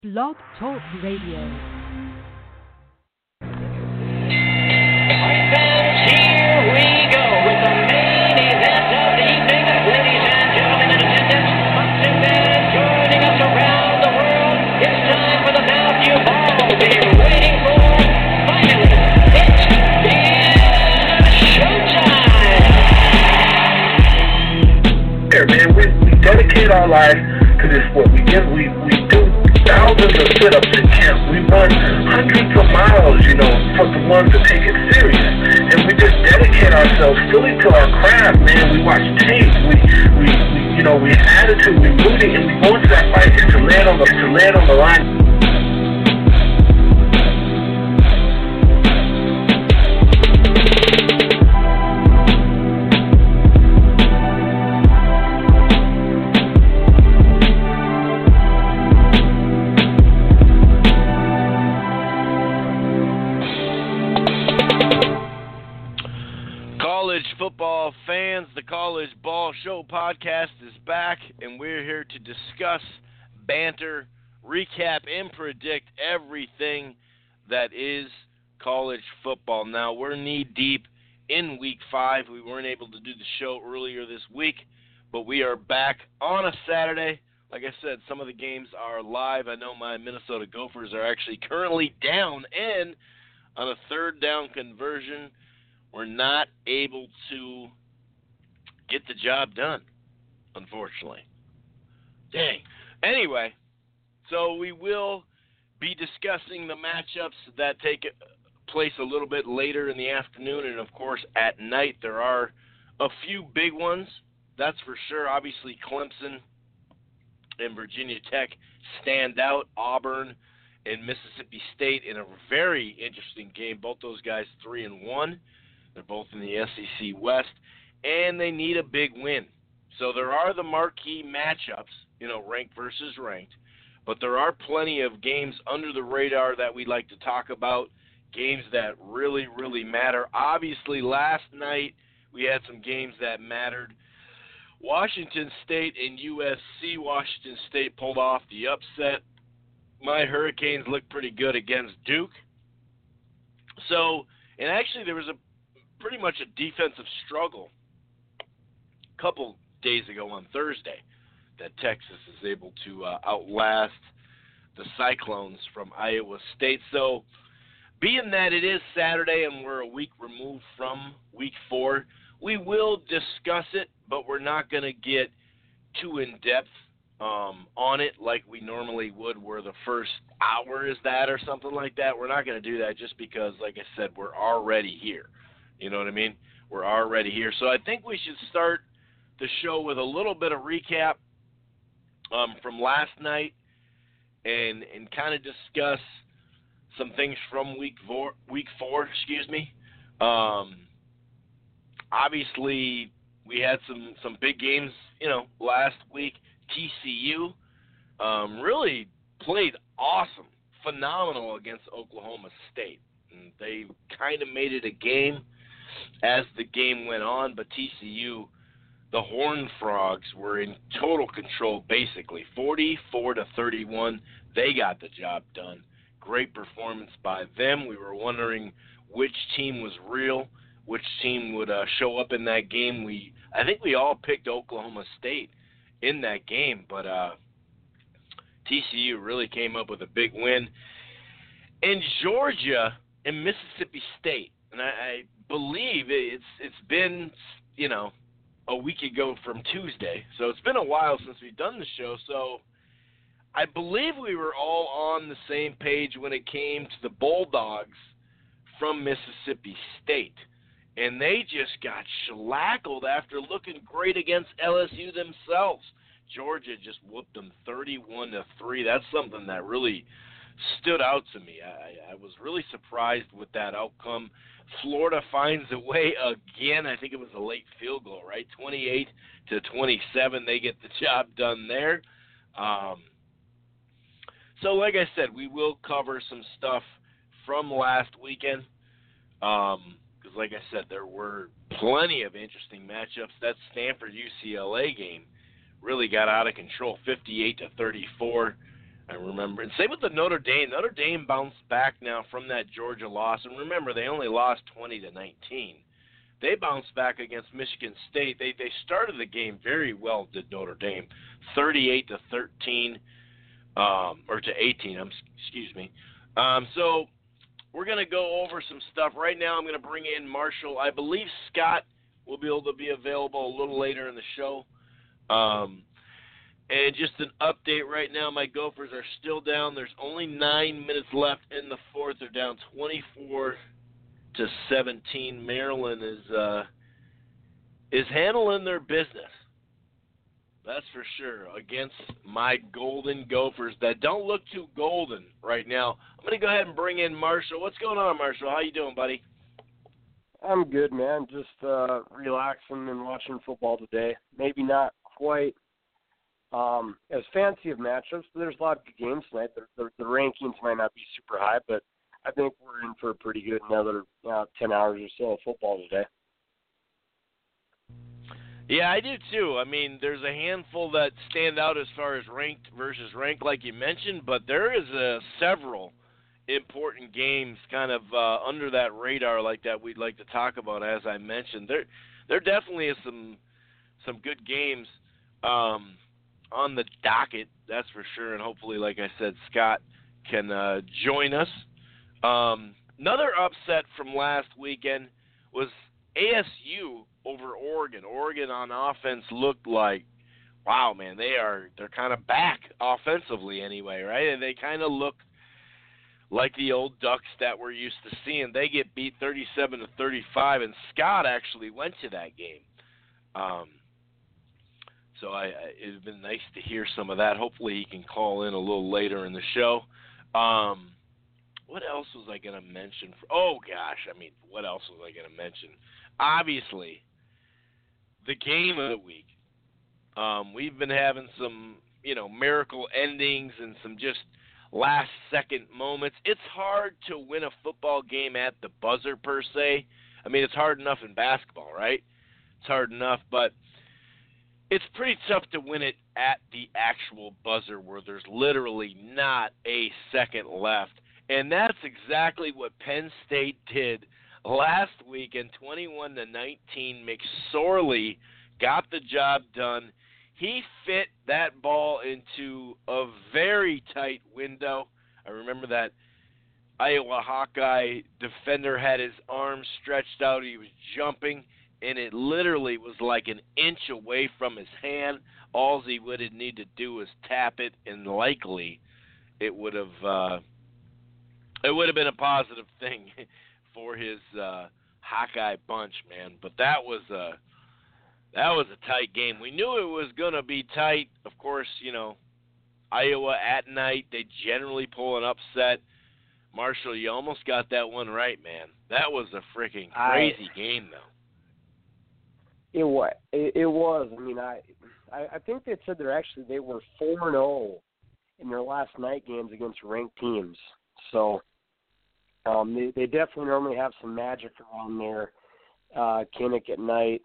Blog Talk Radio. Here we go with the main event of the evening. Ladies and gentlemen in attendance, Hudson fans joining us around the world. It's time for the valve you've all been waiting for. Finally, it is showtime. Here, man, we dedicate our life to this sport. We do thousands of sit-ups in camp. We run hundreds of miles, for the ones that take it serious. And we just dedicate ourselves fully to our craft, man. We watch tape. We have attitude. We rooting, and we go into that fight just to lay it on the line. Football fans, the College Ball Show podcast is back, and we're here to discuss, banter, recap, and predict everything that is college football. Now, we're knee-deep in Week 5. We weren't able to do the show earlier this week, but we are back on a Saturday. Like I said, some of the games are live. I know my Minnesota Gophers are actually currently down, and on a third down conversion, we're not able to get the job done, unfortunately. Dang. Anyway, so we will be discussing the matchups that take place a little bit later in the afternoon, and, of course, at night there are a few big ones. That's for sure. Obviously, Clemson and Virginia Tech stand out. Auburn and Mississippi State in a very interesting game. Both those guys 3-1. They're both in the SEC West, and they need a big win. So there are the marquee matchups, ranked versus ranked, but there are plenty of games under the radar that we'd like to talk about, games that really, really matter. Obviously, last night we had some games that mattered. Washington State and USC. Washington State pulled off the upset. My Hurricanes looked pretty good against Duke. So, and actually there was pretty much a defensive struggle a couple days ago on Thursday that Texas is able to outlast the Cyclones from Iowa State. So being that it is Saturday and we're a week removed from Week 4, we will discuss it, but we're not going to get too in-depth on it like we normally would, where the first hour is that or something like that. We're not going to do that just because, like I said, we're already here. You know what I mean? We're already here. So I think we should start the show with a little bit of recap from last night and kind of discuss some things from week four. Obviously, we had some big games, last week. TCU really played awesome, phenomenal against Oklahoma State. And they kind of made it a game as the game went on, but TCU, the Horned Frogs, were in total control, basically. 44-31, they got the job done. Great performance by them. We were wondering which team was real, which team would show up in that game. I think we all picked Oklahoma State in that game, but TCU really came up with a big win. And Georgia and Mississippi State, and I believe it's been, a week ago from Tuesday, so it's been a while since we've done the show, so I believe we were all on the same page when it came to the Bulldogs from Mississippi State, and they just got shellackled after looking great against LSU themselves. Georgia just whooped them 31-3. That's something that really stood out to me. I was really surprised with that outcome. Florida finds a way again. I think it was a late field goal, right? 28-27. They get the job done there. So like I said, we will cover some stuff from last weekend. Because like I said, there were plenty of interesting matchups. That Stanford-UCLA game really got out of control, 58-34. I remember. And same with the Notre Dame. Notre Dame bounced back now from that Georgia loss. And remember, they only lost 20-19. They bounced back against Michigan State. They started the game very well, did Notre Dame, 38-13, or to 18. Excuse me. So we're going to go over some stuff. Right now I'm going to bring in Marshall. I believe Scott will be able to be available a little later in the show. And just an update right now, my Gophers are still down. There's only 9 minutes left in the fourth. They're down 24-17. Maryland is handling their business. That's for sure, against my Golden Gophers that don't look too golden right now. I'm going to go ahead and bring in Marshall. What's going on, Marshall? How you doing, buddy? I'm good, man. Just relaxing and watching football today. Maybe not quite as fancy of matchups, but there's a lot of good games tonight. The rankings might not be super high, but I think we're in for a pretty good another 10 hours or so of football today. Yeah, I do too. I mean, there's a handful that stand out as far as ranked versus ranked, like you mentioned, but there is several important games kind of under that radar like that we'd like to talk about, as I mentioned. There definitely is some good games on the docket, that's for sure, and hopefully, like I said, Scott can join us. Another upset from last weekend was ASU over Oregon. Oregon on offense looked like, wow, man, they're kind of back offensively anyway, right? And they kind of look like the old Ducks that we're used to seeing. They get beat 37-35, and Scott actually went to that game. So it would have been nice to hear some of that. Hopefully he can call in a little later in the show. What else was I going to mention? What else was I going to mention? Obviously, the game of the week. We've been having some, miracle endings and some just last-second moments. It's hard to win a football game at the buzzer, per se. I mean, it's hard enough in basketball, right? It's hard enough, but it's pretty tough to win it at the actual buzzer where there's literally not a second left. And that's exactly what Penn State did last week in 21-19. McSorley got the job done. He fit that ball into a very tight window. I remember that Iowa Hawkeye defender had his arms stretched out. He was jumping, and it literally was like an inch away from his hand. All he would have needed to do was tap it, and likely it would have been a positive thing for his Hawkeye bunch, man. But that was a tight game. We knew it was going to be tight. Of course, Iowa at night, they generally pull an upset. Marshall, you almost got that one right, man. That was a freaking crazy game, though. It was. I mean, I think they said they were 4-0 in their last night games against ranked teams. So they definitely normally have some magic around their Kinnick at night.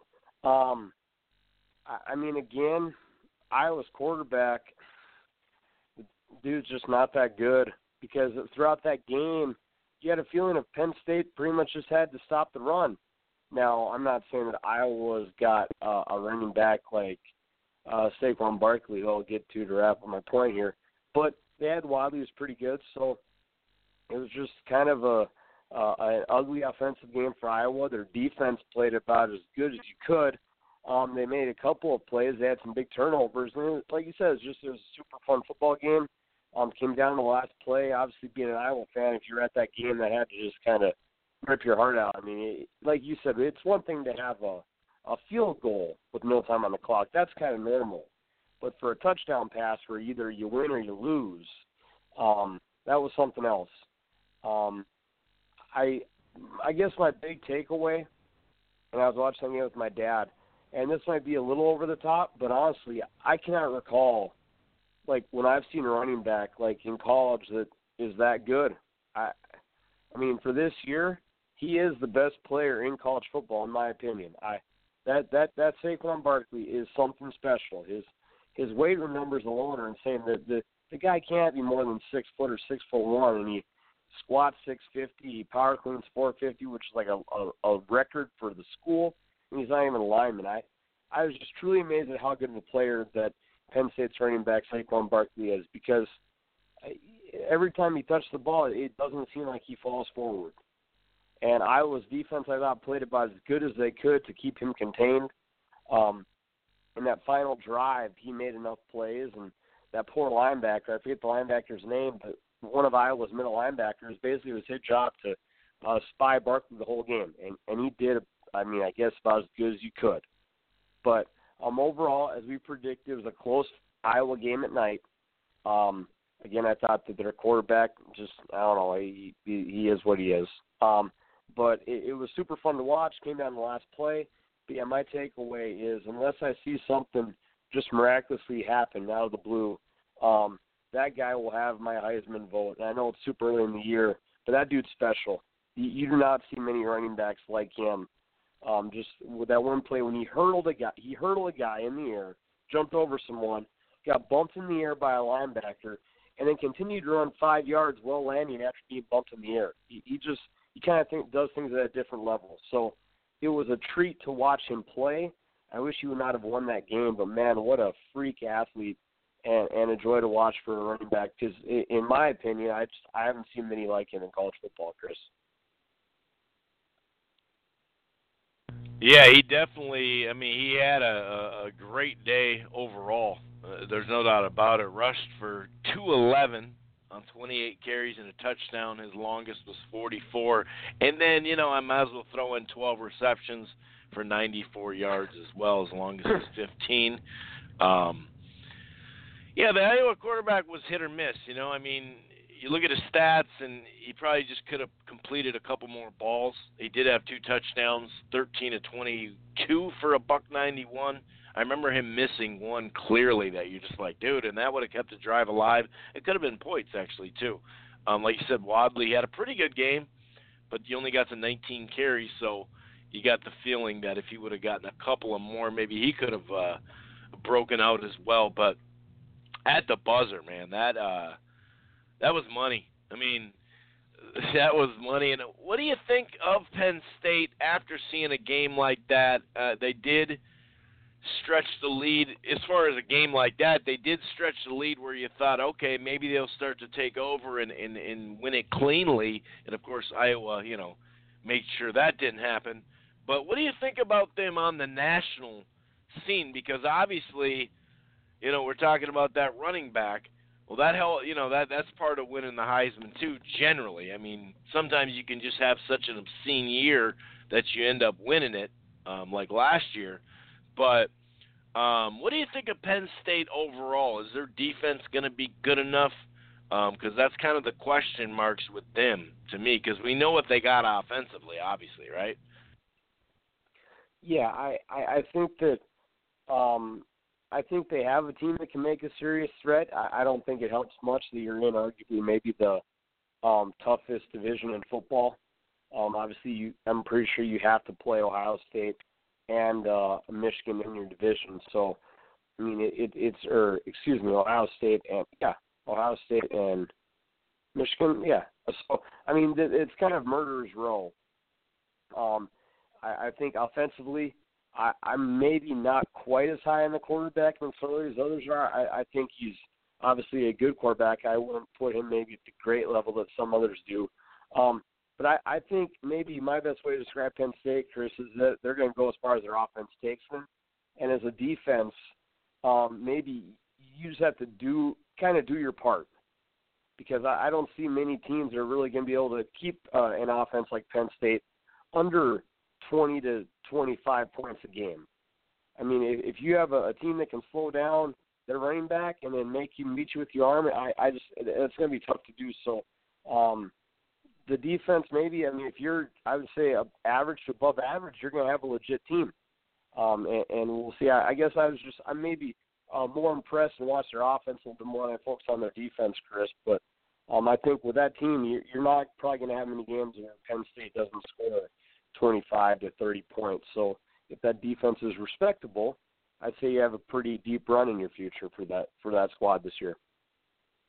I mean, again, Iowa's quarterback, the dude's just not that good, because throughout that game, you had a feeling of Penn State pretty much just had to stop the run. Now, I'm not saying that Iowa's got a running back like Saquon Barkley, who I'll get to wrap up my point here, but they had Wadley, who's pretty good, so it was just kind of an ugly offensive game for Iowa. Their defense played about as good as you could. They made a couple of plays. They had some big turnovers. And like you said, it was a super fun football game. Came down to the last play. Obviously, being an Iowa fan, if you're at that game, that had to just kind of rip your heart out. I mean, like you said, it's one thing to have a field goal with no time on the clock. That's kind of normal. But for a touchdown pass where either you win or you lose, that was something else. I guess my big takeaway, and I was watching something with my dad, and this might be a little over the top, but honestly, I cannot recall, like, when I've seen a running back, like, in college that is that good. I mean, for this year, he is the best player in college football, in my opinion. That Saquon Barkley is something special. His weight room numbers alone are insane. the guy can't be more than 6 foot or 6'1", and he squats 650, he power cleans 450, which is like a record for the school, and he's not even a lineman. I was just truly amazed at how good of a player that Penn State's running back Saquon Barkley is, because every time he touches the ball, it doesn't seem like he falls forward. And Iowa's defense, I thought, played about as good as they could to keep him contained. In that final drive, he made enough plays, and that poor linebacker, I forget the linebacker's name, but one of Iowa's middle linebackers, basically it was his job to spy Barkley the whole game. And he did, I guess about as good as you could. But overall, as we predicted, it was a close Iowa game at night. Again, I thought that their quarterback just, I don't know, he is what he is. But it was super fun to watch. Came down to the last play. But yeah, my takeaway is, unless I see something just miraculously happen out of the blue, that guy will have my Heisman vote. And I know it's super early in the year, but that dude's special. You do not see many running backs like him. Just with that one play when he hurdled a guy in the air, jumped over someone, got bumped in the air by a linebacker, and then continued to run 5 yards while landing after being bumped in the air. He kind of does things at a different level. So it was a treat to watch him play. I wish he would not have won that game, but man, what a freak athlete and a joy to watch for a running back. Because in my opinion, I haven't seen many like him in college football, Chris. Yeah, he definitely, he had a great day overall. There's no doubt about it. Rushed for 211 on 28 carries and a touchdown. His longest was 44. And then, I might as well throw in 12 receptions for 94 yards as well, as long as was 15. Yeah, the Iowa quarterback was hit or miss. You look at his stats, and he probably just could have completed a couple more balls. He did have 2 touchdowns, 13 of 22 for $191. I remember him missing one clearly that you're just like, dude, and that would have kept the drive alive. It could have been points, actually, too. Like you said, Wadley had a pretty good game, but he only got to 19 carries, so you got the feeling that if he would have gotten a couple of more, maybe he could have broken out as well. But at the buzzer, man, that was money. That was money. And what do you think of Penn State after seeing a game like that? They did stretch the lead. As far as a game like that, they did stretch the lead where you thought, okay, maybe they'll start to take over and win it cleanly. And, of course, Iowa, made sure that didn't happen. But what do you think about them on the national scene? Because obviously, we're talking about that running back. Well, that's part of winning the Heisman too. Generally, sometimes you can just have such an obscene year that you end up winning it, like last year. But what do you think of Penn State overall? Is their defense going to be good enough? Because that's kind of the question marks with them to me. Because we know what they got offensively, obviously, right? Yeah, I think that. I think they have a team that can make a serious threat. I don't think it helps much that you're in arguably maybe the toughest division in football. Obviously, I'm pretty sure you have to play Ohio State and Michigan in your division. So, Ohio State and Michigan. Yeah. So, it's kind of murderer's row. I think offensively, I'm maybe not quite as high on the quarterback than some of these others are. I think he's obviously a good quarterback. I wouldn't put him maybe at the great level that some others do. But I think maybe my best way to describe Penn State, Chris, is that they're going to go as far as their offense takes them. And as a defense, maybe you just have to do your part. Because I don't see many teams that are really going to be able to keep an offense like Penn State under 20 to 25 points a game. If you have a team that can slow down their running back and then meet you with your arm, it's going to be tough to do. So, the defense maybe, if you're, I would say, average to above average, you're going to have a legit team. And we'll see. I'm maybe more impressed and watch their offense a little bit more than I focus on their defense, Chris. But I think with that team, you're not probably going to have many games where Penn State doesn't score 25 to 30 points. So if that defense is respectable, I'd say you have a pretty deep run in your future for that squad this year.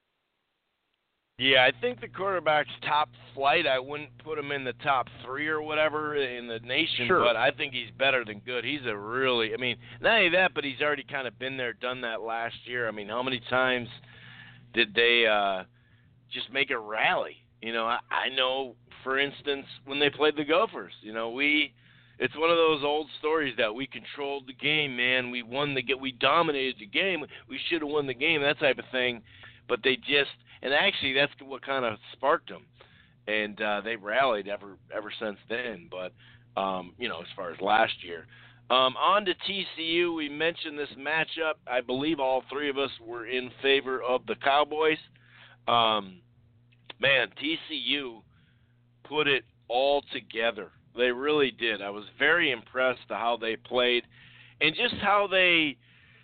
Yeah, I think the quarterback's top flight. I wouldn't put him in the top 3 or whatever in the nation, Sure. but I think he's better than good. He's a really, I mean, not only that, but he's already kind of been there, done that last year. I mean, how many times did they just make a rally? You know, I know, for instance, when they played the Gophers, you know, it's one of those old stories that we controlled the game, man. We won the game. We dominated the game. We should have won the game, that type of thing. But they just, and actually that's what kind of sparked them. And they've rallied ever since then. But, you know, as far as last year. On to TCU. We mentioned this matchup. I believe all three of us were in favor of the Cowboys. Man, TCU put it all together. They really did. I was very impressed with how they played and just how they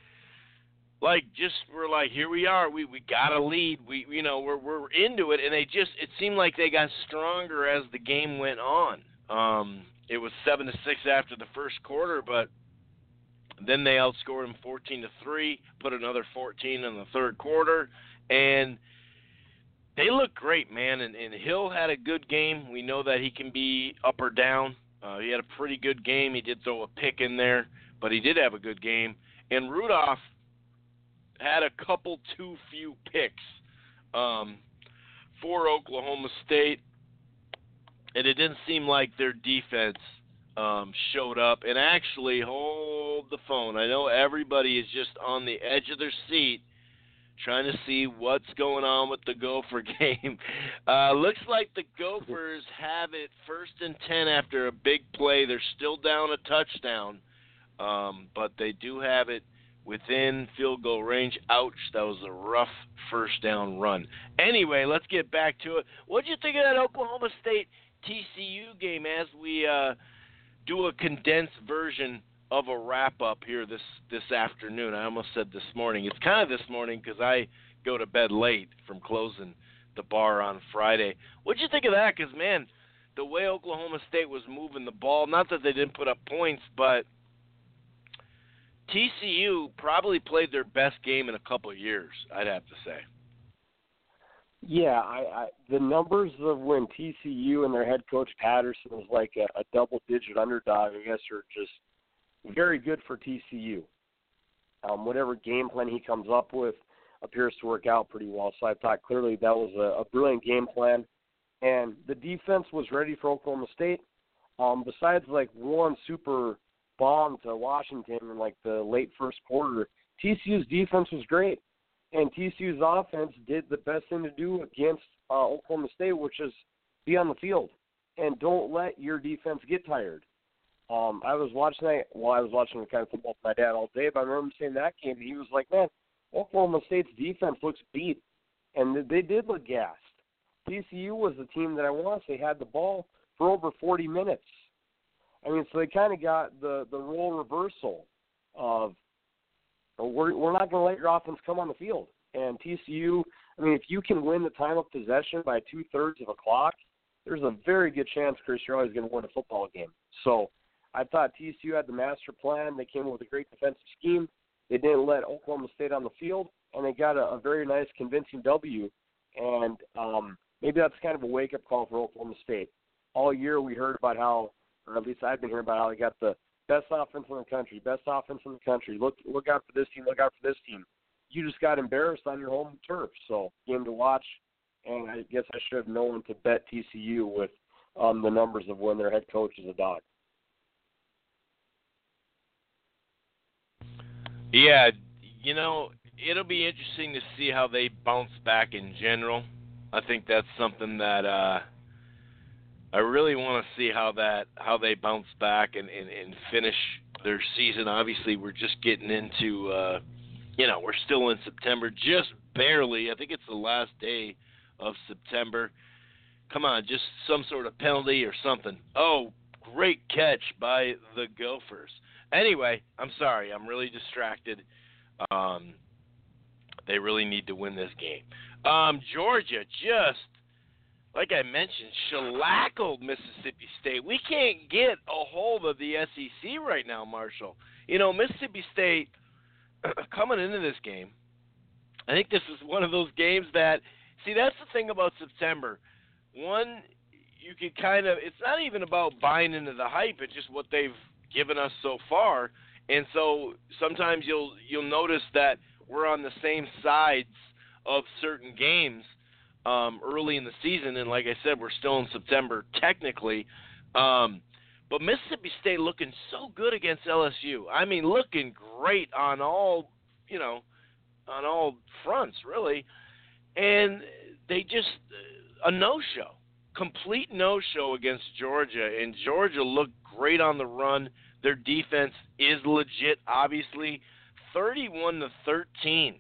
were like, here we are. We got a lead. We're into it, and it seemed like they got stronger as the game went on. It was 7-6 after the first quarter, but then they outscored them 14-3, put another 14 in the third quarter, and they look great, man, and Hill had a good game. We know that he can be up or down. He had a pretty good game. He did throw a pick in there, but he did have a good game. And Rudolph had a couple too few picks for Oklahoma State, and it didn't seem like their defense showed up. And actually, hold the phone. I know everybody is just on the edge of their seat trying to see what's going on with the Gopher game. Looks like the Gophers have it 1st and 10 after a big play. They're still down a touchdown, but they do have it within field goal range. Ouch, that was a rough first down run. Anyway, let's get back to it. What did you think of that Oklahoma State TCU game as we do a condensed version of a wrap-up here this afternoon? I almost said this morning. It's kind of this morning because I go to bed late from closing the bar on Friday. What did you think of that? Because, man, the way Oklahoma State was moving the ball, not that they didn't put up points, but TCU probably played their best game in a couple of years, I'd have to say. Yeah, the numbers of when TCU and their head coach Patterson was like a double-digit underdog, I guess, are just very good for TCU. Whatever game plan he comes up with appears to work out pretty well. So I thought clearly that was a brilliant game plan. And the defense was ready for Oklahoma State. Besides like one super bomb to Washington in like the late first quarter, TCU's defense was great. And TCU's offense did the best thing to do against Oklahoma State, which is be on the field and don't let your defense get tired. I was watching kind of football with my dad all day, but I remember seeing that game, and he was like, man, Oklahoma State's defense looks beat. And they did look gassed. TCU was the team that I want to say had the ball for over 40 minutes. I mean, so they kind of got the role reversal of we're not going to let your offense come on the field. And TCU, I mean, if you can win the time of possession by 2/3 of a clock, there's a very good chance Chris Yard is going to win a football game. So I thought TCU had the master plan. They came up with a great defensive scheme. They didn't let Oklahoma State on the field, and they got a very nice, convincing W. And maybe that's kind of a wake-up call for Oklahoma State. All year we heard about how, or at least I've been hearing about how they got the best offense in the country, Look out for this team, look out for this team. You just got embarrassed on your home turf. So game to watch, and I guess I should have known to bet TCU with the numbers of when their head coach is a dog. Yeah, you know, it'll be interesting to see how they bounce back in general. I think that's something that I really want to see how they bounce back and finish their season. Obviously, we're just getting into, we're still in September, just barely. I think it's the last day of September. Come on, just some sort of penalty or something. Oh, great catch by the Gophers. Anyway, I'm sorry. I'm really distracted. They really need to win this game. Georgia just, like I mentioned, shellackled Mississippi State. We can't get a hold of the SEC right now, Marshall. You know, Mississippi State, coming into this game, I think this is one of those games that See, that's the thing about September. One, you could kind of, it's not even about buying into the hype, it's just what they've given us so far. And so sometimes you'll notice that we're on the same sides of certain games early in the season. And like I said, we're still in September technically. But Mississippi State looking so good against LSU. I mean, looking great on all, on all fronts, really. And they just, a no-show, complete no-show against Georgia. And Georgia looked great on the run. Their defense is legit, obviously. 31-13.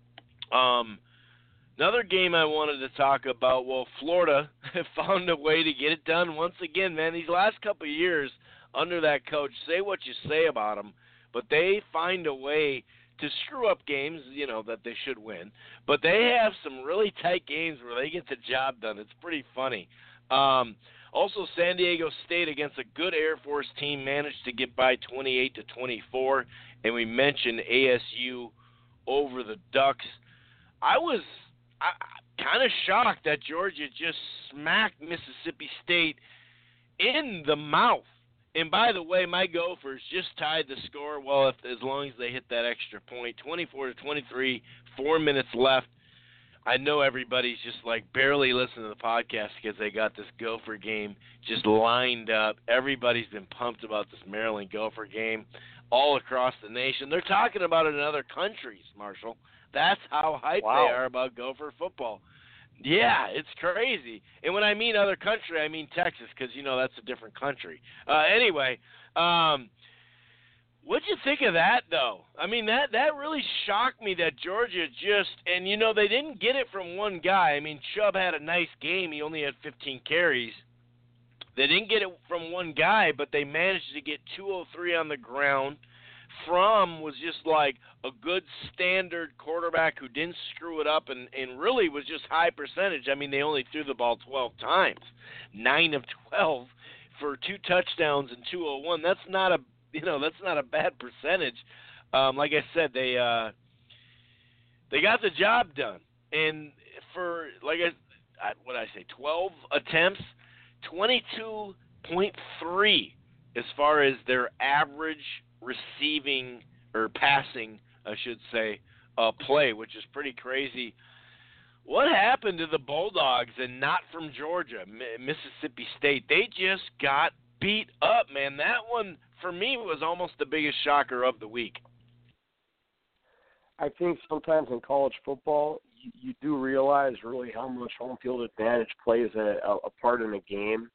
Another game I wanted to talk about, well, Florida found a way to get it done once again, man. These last couple of years under that coach, say what you say about them, but they find a way to screw up games, that they should win. But they have some really tight games where they get the job done. It's pretty funny. Also, San Diego State against a good Air Force team managed to get by 28-24, and we mentioned ASU over the Ducks. I was kind of shocked that Georgia just smacked Mississippi State in the mouth. And by the way, my Gophers just tied the score. Well, as long as they hit that extra point, 24-23, 4 minutes left. I know everybody's just barely listening to the podcast because they got this Gopher game just lined up. Everybody's been pumped about this Maryland Gopher game all across the nation. They're talking about it in other countries, Marshall. That's how hyped they are about Gopher football. Yeah, it's crazy. And when I mean other country, I mean Texas because, that's a different country. Anyway, what'd you think of that, though? I mean, that really shocked me that Georgia just – and, they didn't get it from one guy. I mean, Chubb had a nice game. He only had 15 carries. They didn't get it from one guy, but they managed to get 203 on the ground. Fromm was just a good standard quarterback who didn't screw it up and really was just high percentage. I mean, they only threw the ball 12 times, 9 of 12 for 2 touchdowns and 201. That's not a bad percentage. Like I said, they got the job done. And for 12 attempts, 22.3 as far as their average receiving or passing, I should say, play, which is pretty crazy. What happened to the Bulldogs and not from Georgia, Mississippi State? They just got beat up, man. That one, for me, was almost the biggest shocker of the week. I think sometimes in college football, you do realize really how much home field advantage plays a part in a game.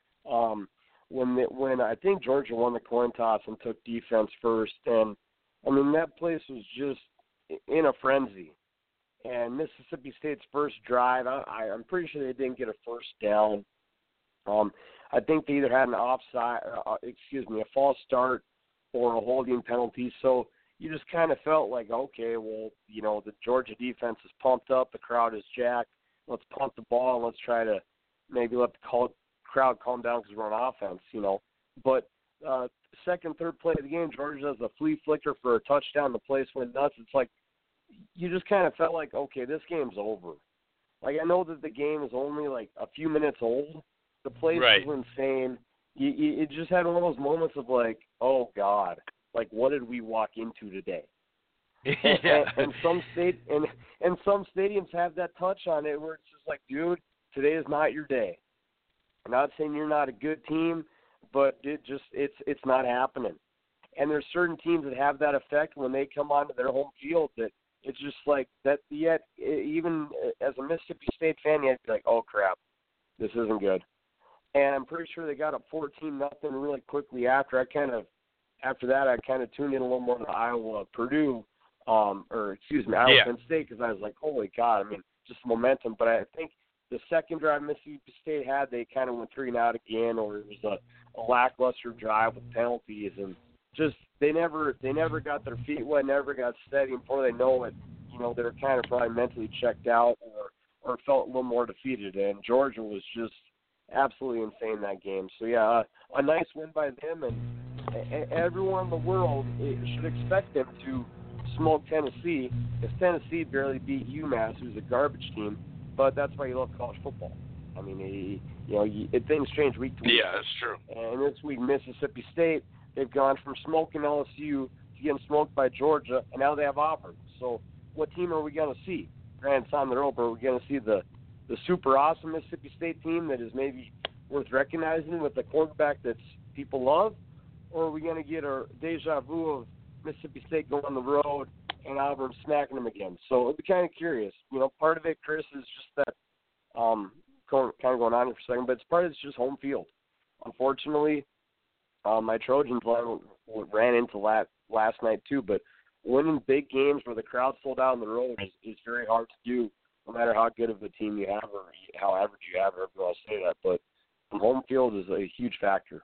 When I think Georgia won the coin toss and took defense first, and I mean that place was just in a frenzy. And Mississippi State's first drive, I'm pretty sure they didn't get a first down. I think they either had a false start or a holding penalty. So you just kind of felt like, okay, well, the Georgia defense is pumped up, the crowd is jacked. Let's pump the ball and let's try to maybe let the crowd calm down because we're on offense, But second, third play of the game, Georgia does a flea flicker for a touchdown. The place went nuts. It's like you just kind of felt like, okay, this game's over. I know that the game is only a few minutes old. The place was insane. You just had one of those moments of oh God, what did we walk into today? and some stadiums have that touch on it where it's just dude, today is not your day. I'm not saying you're not a good team, but it's not happening. And there's certain teams that have that effect when they come onto their home field that it's just that. Yet even as a Mississippi State fan, you have to be oh crap, this isn't good. And I'm pretty sure they got up 14-0 really quickly after. After that, I kind of tuned in a little more to Iowa Penn State because I was holy God, I mean, just momentum. But I think the second drive Mississippi State had, they kind of went 3-and-out again, or it was a lackluster drive with penalties, and just they never got their feet wet, never got steady. And before they know it, they were kind of probably mentally checked out or felt a little more defeated. And Georgia was just absolutely insane that game. So yeah, a nice win by them, and everyone in the world should expect them to smoke Tennessee. If Tennessee barely beat UMass, who's a garbage team, but that's why you love college football. I mean, things change week to week. Yeah, that's true. And this week, Mississippi State, they've gone from smoking LSU to getting smoked by Georgia, and now they have Auburn. So what team are we going to see? Granted, it's on the road, but are we going to see the super awesome Mississippi State team that is maybe worth recognizing with the quarterback that people love? Or are we going to get a deja vu of Mississippi State going on the road and Auburn smacking them again? So it'll be kind of curious. Part of it, Chris, is just that kind of going on here for a second, but it's part of it's just home field. Unfortunately, my Trojans ran into last night too, but winning big games where the crowd's sold out on the road is very hard to do, no matter how good of a team you have or how average you have, or if you want to say that. But home field is a huge factor.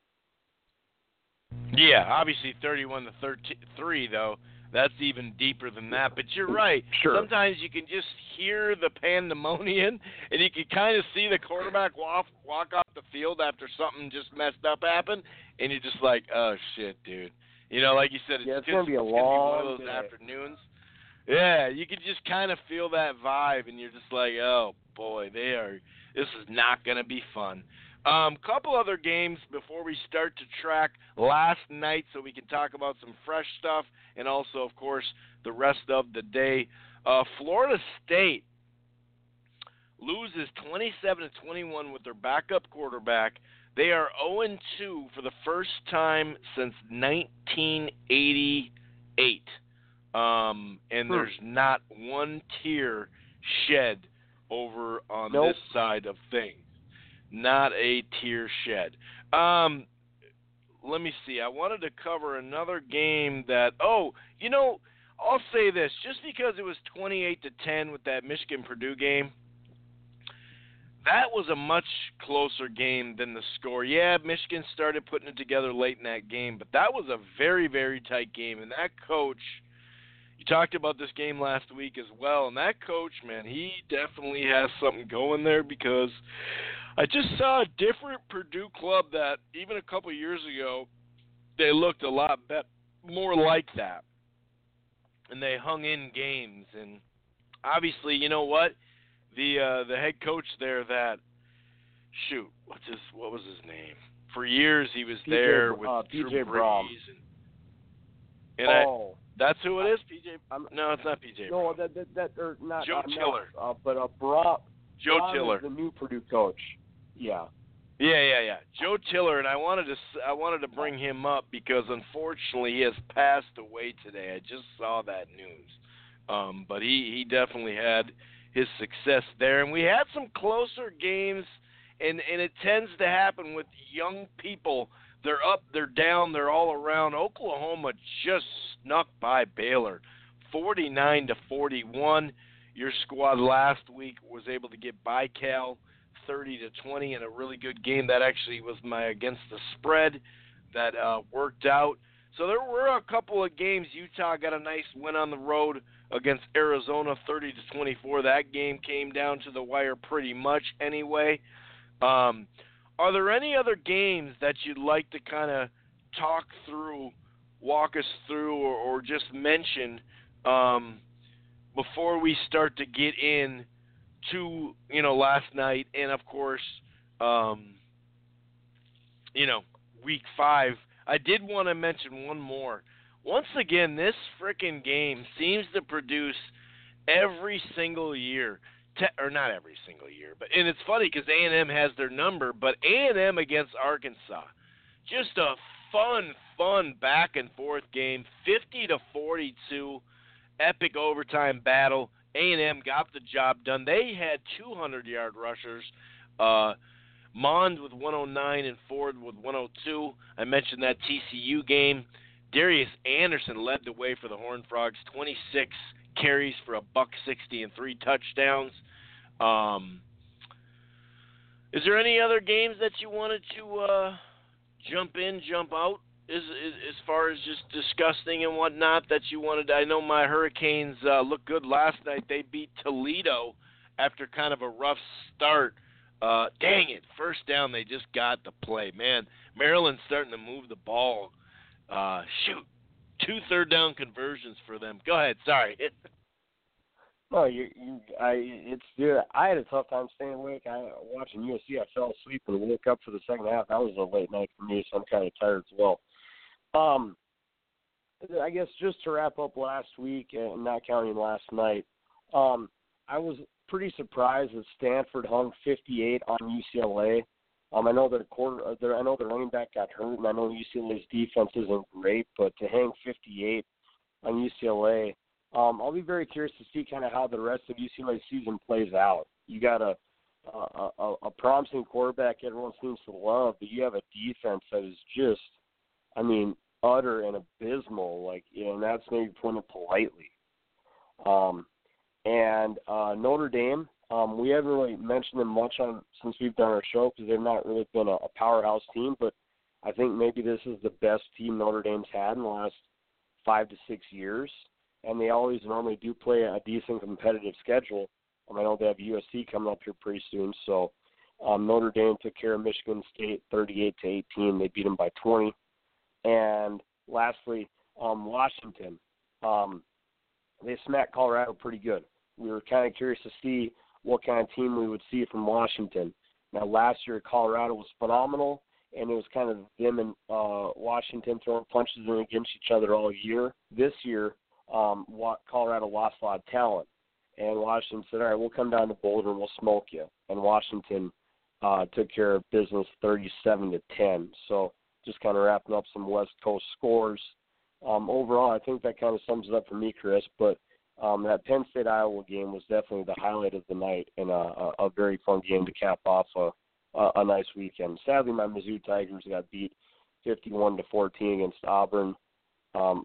Yeah, obviously 31-3 though. That's even deeper than that. But you're right. Sure. Sometimes you can just hear the pandemonium, and you can kind of see the quarterback walk off the field after something just messed up happened, and you're just like, oh, shit, dude. Like you said, it's going to be a long one of those day. Afternoons. Yeah, you can just kind of feel that vibe, and you're just like, oh, boy, this is not going to be fun. Couple other games before we start to track last night so we can talk about some fresh stuff and also, of course, the rest of the day. Florida State loses 27-21 with their backup quarterback. They are 0-2 for the first time since 1988. And there's not one tear shed over on this side of things. Not a tear shed. Let me see. I wanted to cover another game that, I'll say this. Just because it was 28-10 with that Michigan-Purdue game, that was a much closer game than the score. Yeah, Michigan started putting it together late in that game, but that was a very, very tight game. And that coach, you talked about this game last week as well, and that coach, man, he definitely has something going there because I just saw a different Purdue club that even a couple years ago, they looked a lot more like that. And they hung in games. And obviously, you know what? The head coach there what was his name? For years he was there with PJ Drew Brom. That's who it is, PJ? No, it's not PJ. No, Brom. that or not Joe Tiller. But Brom. Joe Brom Tiller, is the new Purdue coach. Yeah. Yeah. Joe Tiller, and I wanted to bring him up because unfortunately he has passed away today. I just saw that news. But he definitely had his success there, and we had some closer games, and it tends to happen with young people. They're up, they're down, they're all around. Oklahoma just snuck by Baylor, 49-41. Your squad last week was able to get by Cal 30-20 in a really good game. That actually was my against the spread that worked out. So there were a couple of games. Utah got a nice win on the road against Arizona, 30-24. That game came down to the wire pretty much anyway. Are there any other games that you'd like to kind of talk through, walk us through, or just mention before we start to get in to, last night and, of course, week 5? I did want to mention one more. Once again, this frickin' game seems to produce every single year. Or not every single year. And it's funny because A&M has their number, but A&M against Arkansas. Just a fun back-and-forth game. 50-42, epic overtime battle. A&M got the job done. They had 200-yard rushers. Mond with 109 and Ford with 102. I mentioned that TCU game. Darius Anderson led the way for the Horned Frogs, 26 carries for $160 and 3 touchdowns. Is there any other games that you wanted to jump in, jump out, as far as just discussing and whatnot that you wanted? I know my Hurricanes looked good last night. They beat Toledo after kind of a rough start. Dang it, first down they just got the play. Man, Maryland's starting to move the ball. 2 third down conversions for them. Go ahead, sorry. No, dude. I had a tough time staying awake. Watching USC. I fell asleep and woke up for the second half. That was a late night for me, so I'm kind of tired as well. I guess just to wrap up last week and not counting last night, I was pretty surprised that Stanford hung 58 on UCLA. I know their running back got hurt, and I know UCLA's defense isn't great, but to hang 58 on UCLA, I'll be very curious to see kind of how the rest of UCLA's season plays out. You got a promising quarterback everyone seems to love, but you have a defense that is just, utter and abysmal. And that's maybe putting it politely. And Notre Dame, we haven't really mentioned them much since we've done our show because they've not really been a powerhouse team, but I think maybe this is the best team Notre Dame's had in the last 5 to 6 years, and they always normally do play a decent competitive schedule. I know they have USC coming up here pretty soon, so Notre Dame took care of Michigan State 38-18. They beat them by 20. And lastly, Washington. They smacked Colorado pretty good. We were kind of curious to see what kind of team we would see from Washington. Now, last year, Colorado was phenomenal, and it was kind of them and Washington throwing punches in against each other all year. This year, Colorado lost a lot of talent, and Washington said, all right, we'll come down to Boulder and we'll smoke you. And Washington took care of business 37-10. So just kind of wrapping up some West Coast scores. Overall, I think that kind of sums it up for me, Chris, but that Penn State-Iowa game was definitely the highlight of the night and a very fun game to cap off a nice weekend. Sadly, my Mizzou Tigers got beat 51-14 against Auburn. I'm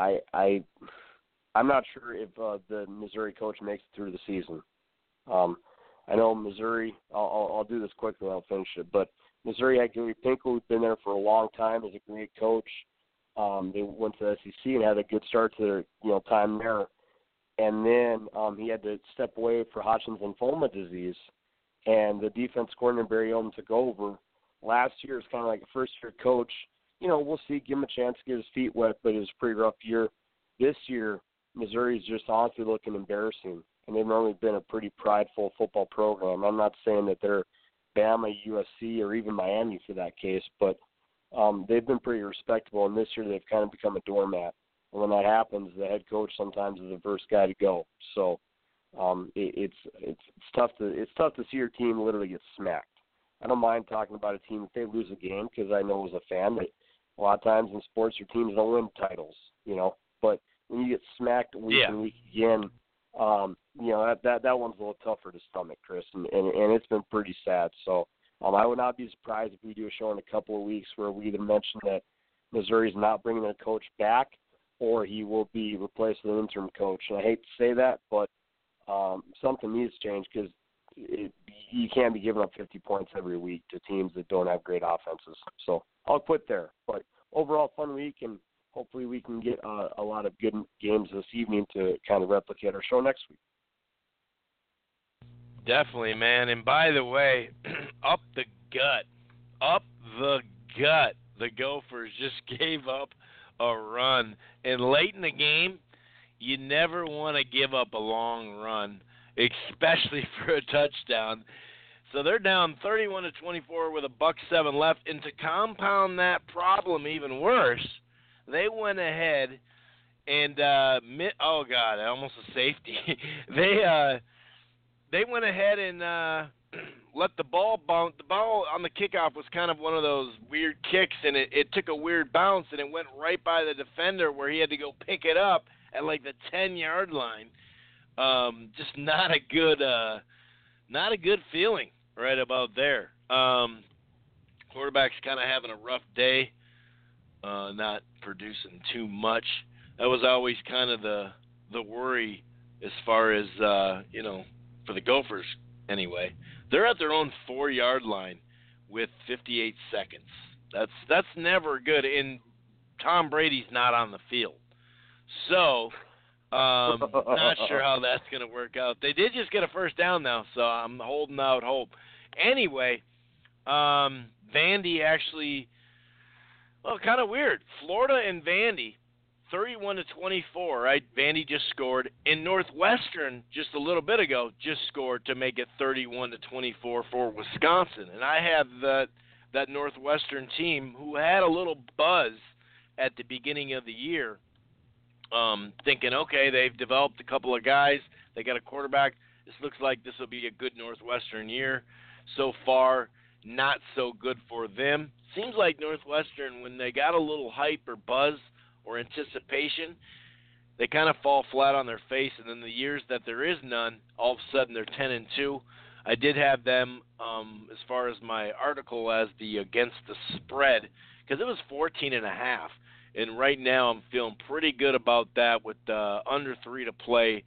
not sure if the Missouri coach makes it through the season. I know Missouri, I'll do this quickly and I'll finish it, but Missouri had Gary Pinkel, who's been there for a long time, is a great coach. They went to the SEC and had a good start to their time there. And then he had to step away for Hodgkin's lymphoma disease, and the defense coordinator, Barry Odom, took over. Last year is kind of like a first-year coach. We'll see, give him a chance to get his feet wet, but it was a pretty rough year. This year, Missouri is just honestly looking embarrassing, and they've normally been a pretty prideful football program. I'm not saying that they're Bama, USC, or even Miami for that case, but they've been pretty respectable, and this year they've kind of become a doormat. And when that happens, the head coach sometimes is the first guy to go. So it's tough to see your team literally get smacked. I don't mind talking about a team if they lose a game because I know as a fan that a lot of times in sports your teams don't win titles, But when you get smacked week and week again, that one's a little tougher to stomach, Chris, and it's been pretty sad. So I would not be surprised if we do a show in a couple of weeks where we either mention that Missouri's not bringing their coach back or he will be replaced with an interim coach. And I hate to say that, but something needs to change because you can't be giving up 50 points every week to teams that don't have great offenses. So I'll quit there. But overall, fun week, and hopefully we can get a lot of good games this evening to kind of replicate our show next week. Definitely, man. And by the way, up the gut, the Gophers just gave up a run. And late in the game, you never want to give up a long run, especially for a touchdown. So they're down 31-24 with $1:07 left. And to compound that problem even worse, they went ahead and almost a safety. They went ahead and let the ball bounce. The ball on the kickoff was kind of one of those weird kicks, and it took a weird bounce, and it went right by the defender where he had to go pick it up at like the 10-yard line. Just not a good feeling right about there. Quarterback's kind of having a rough day, not producing too much. That was always kind of the worry as far as for the Gophers anyway. They're at their own 4-yard line with 58 seconds. That's never good, and Tom Brady's not on the field. So, not sure how that's going to work out. They did just get a first down now, so I'm holding out hope. Anyway, Vandy actually, kind of weird. Florida and Vandy 31-24, right? Vandy just scored. And Northwestern, just a little bit ago, just scored to make it 31-24 for Wisconsin. And I have that Northwestern team who had a little buzz at the beginning of the year, thinking, okay, they've developed a couple of guys. They got a quarterback. This looks like this will be a good Northwestern year. So far, not so good for them. Seems like Northwestern, when they got a little hype or buzz or anticipation, they kind of fall flat on their face, and then the years that there is none, all of a sudden they're 10-2. I did have them, as far as my article, as the against the spread, because it was 14.5, and right now I'm feeling pretty good about that with under 3 to play,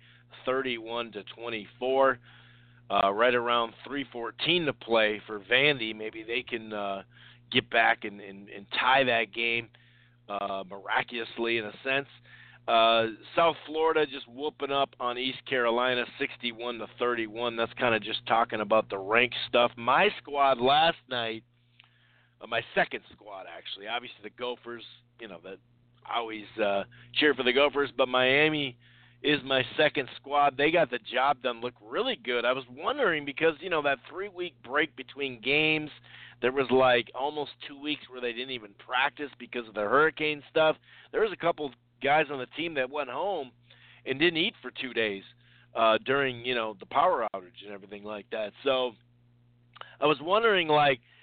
31-24. Right around 3:14 to play for Vandy. Maybe they can get back and tie that game miraculously, in a sense. South Florida just whooping up on East Carolina, 61-31. That's kind of just talking about the rank stuff. My squad last night, my second squad actually. Obviously the Gophers, that I always cheer for the Gophers, but Miami is my second squad. They got the job done. Look really good. I was wondering because, that 3-week break between games, there was like almost 2 weeks where they didn't even practice because of the hurricane stuff. There was a couple of guys on the team that went home and didn't eat for 2 days during, the power outage and everything like that. So I was wondering,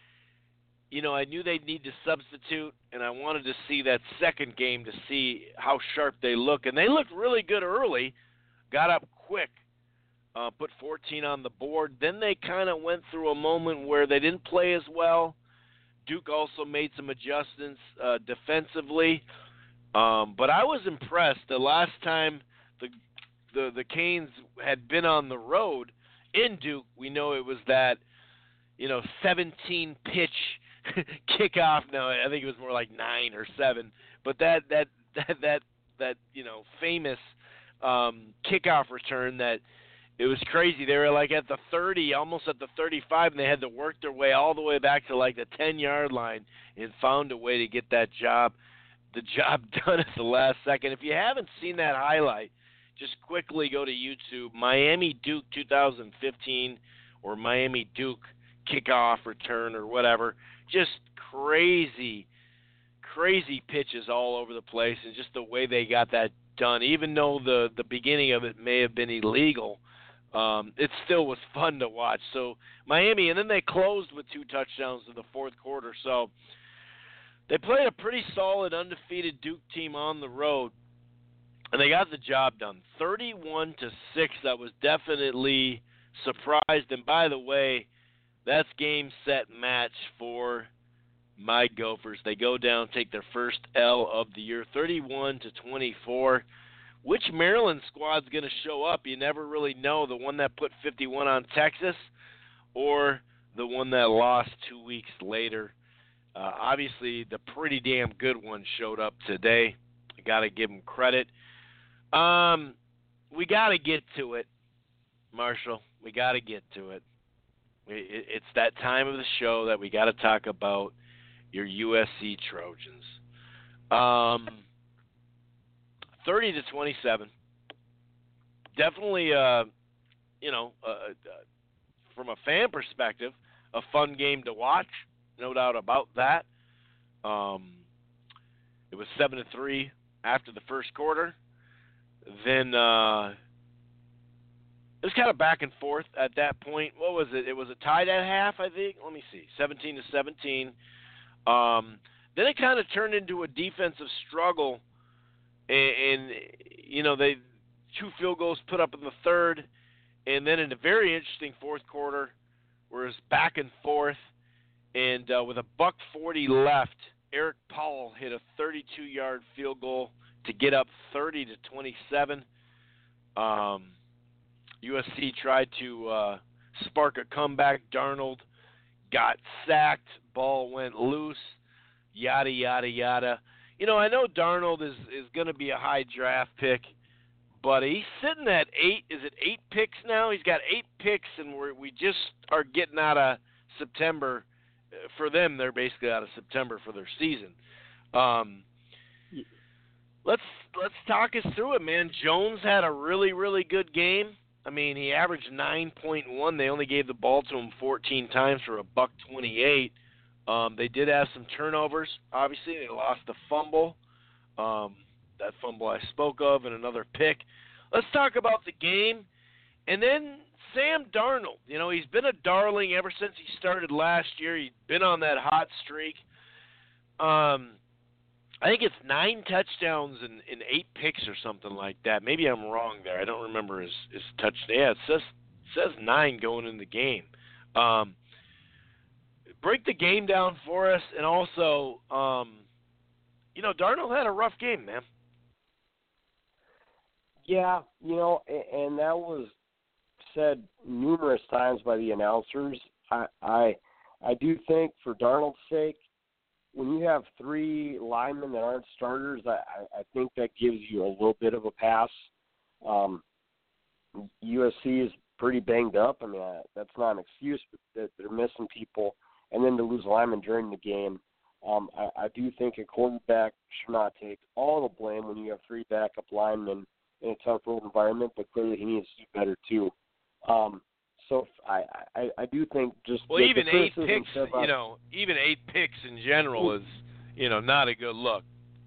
I knew they'd need to substitute, and I wanted to see that second game to see how sharp they look. And they looked really good early, got up quick, put 14 on the board. Then they kind of went through a moment where they didn't play as well. Duke also made some adjustments defensively. But I was impressed. The last time the Canes had been on the road in Duke, we know it was that, 17-pitch kickoff. No, I think it was more like 9 or 7. But that famous kickoff return that it was crazy. They were like at the 30, almost at the 35, and they had to work their way all the way back to like the 10-yard line and found a way to get the job done at the last second. If you haven't seen that highlight, just quickly go to YouTube, Miami Duke 2015 or Miami Duke kickoff return or whatever. Just crazy pitches all over the place, and just the way they got that done. Even though the beginning of it may have been illegal, it still was fun to watch. So Miami, and then they closed with 2 touchdowns in the fourth quarter. So they played a pretty solid, undefeated Duke team on the road, and they got the job done. 31-6. I was definitely surprised. And by the way, that's game, set, match for my Gophers. They go down, take their first L of the year, 31-24. Which Maryland squad's going to show up? You never really know. The one that put 51 on Texas or the one that lost 2 weeks later. Obviously, the pretty damn good one showed up today. I got to give them credit. We got to get to it, Marshall. We got to get to it. It's that time of the show that we got to talk about your USC Trojans. 30-27. Definitely, from a fan perspective, a fun game to watch. No doubt about that. It was 7-3 after the first quarter. Then it was kind of back and forth at that point. What was it? It was a tied at half, I think. Let me see. 17-17. Then it kind of turned into a defensive struggle, and they 2 field goals put up in the third, and then in a very interesting fourth quarter, where it was back and forth, and with a $1:40 left, Eric Powell hit a 32-yard field goal to get up 30-27. USC tried to spark a comeback. Darnold got sacked. Ball went loose. Yada, yada, yada. I know Darnold is going to be a high draft pick, but he's sitting at 8. Is it 8 picks now? He's got 8 picks, and we just are getting out of September. For them, they're basically out of September for their season. let's talk us through it, man. Jones had a really, really good game. I mean, he averaged 9.1. They only gave the ball to him 14 times for $128. They did have some turnovers. Obviously, they lost the fumble. That fumble I spoke of, and another pick. Let's talk about the game. And then Sam Darnold. You know, he's been a darling ever since he started last year. He's been on that hot streak. I think it's 9 touchdowns and 8 picks or something like that. Maybe I'm wrong there. I don't remember his touchdown. Yeah, it says 9 going in the game. Break the game down for us, and also, you know, Darnold had a rough game, man. Yeah, you know, and that was said numerous times by the announcers. I do think, for Darnold's sake, when you have 3 linemen that aren't starters, I think that gives you a little bit of a pass. USC is pretty banged up. I mean, that's not an excuse, but they're missing people. And then to lose linemen during the game, I do think a quarterback should not take all the blame when you have 3 backup linemen in a tough road environment, but clearly he needs to do better too. So I do think just even 8 picks, you know, even 8 picks in general is, you know, not a good look.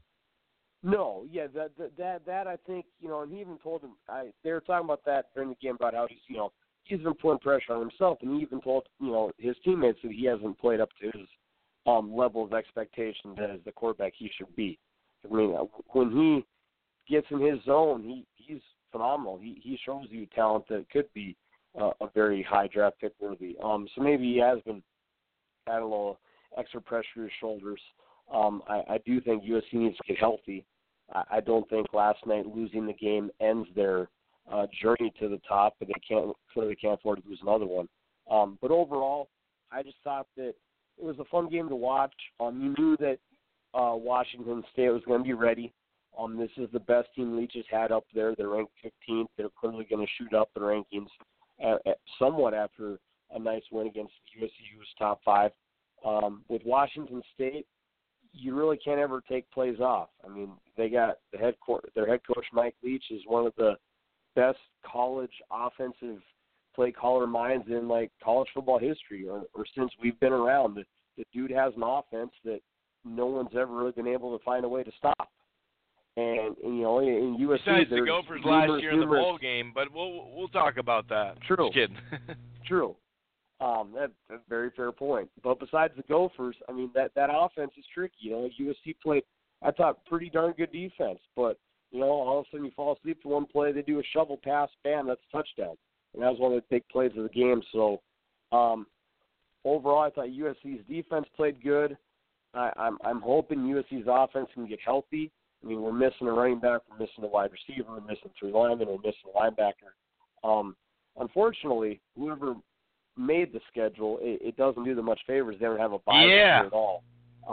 No, yeah, that I think, you know, and he even told him, they were talking about that during the game about how he's been putting pressure on himself, and he even told, you know, his teammates that he hasn't played up to his level of expectations as the quarterback he should be. I mean, when he gets in his zone, he's phenomenal. He shows you talent that could be a very high draft pick worthy. So maybe he has been had a little extra pressure to his shoulders. I do think USC needs to get healthy. I don't think last night losing the game ends their journey to the top, but they clearly can't afford to lose another one. But overall, I just thought that it was a fun game to watch. You knew that Washington State was going to be ready. This is the best team Leach has had up there. They're ranked 15th. They're clearly going to shoot up the rankings somewhat after a nice win against USC, who's top 5. With Washington State, you really can't ever take plays off. I mean, they got their head coach, Mike Leach, is one of the best college offensive play caller minds in, like, college football history or since we've been around. The dude has an offense that no one's ever really been able to find a way to stop. And you know, in USC, besides the Gophers last year in the bowl game, but we'll talk about that. True. Just kidding. True. That's a very fair point. But besides the Gophers, I mean, that offense is tricky. You know, USC played, I thought, pretty darn good defense. But, you know, all of a sudden you fall asleep for one play, they do a shovel pass, bam, that's a touchdown. And that was one of the big plays of the game. So, overall, I thought USC's defense played good. I'm hoping USC's offense can get healthy. I mean, we're missing a running back, we're missing a wide receiver, we're missing 3 linemen, we're missing a linebacker. Unfortunately, whoever made the schedule, it doesn't do them much favors. They don't have a bye at all.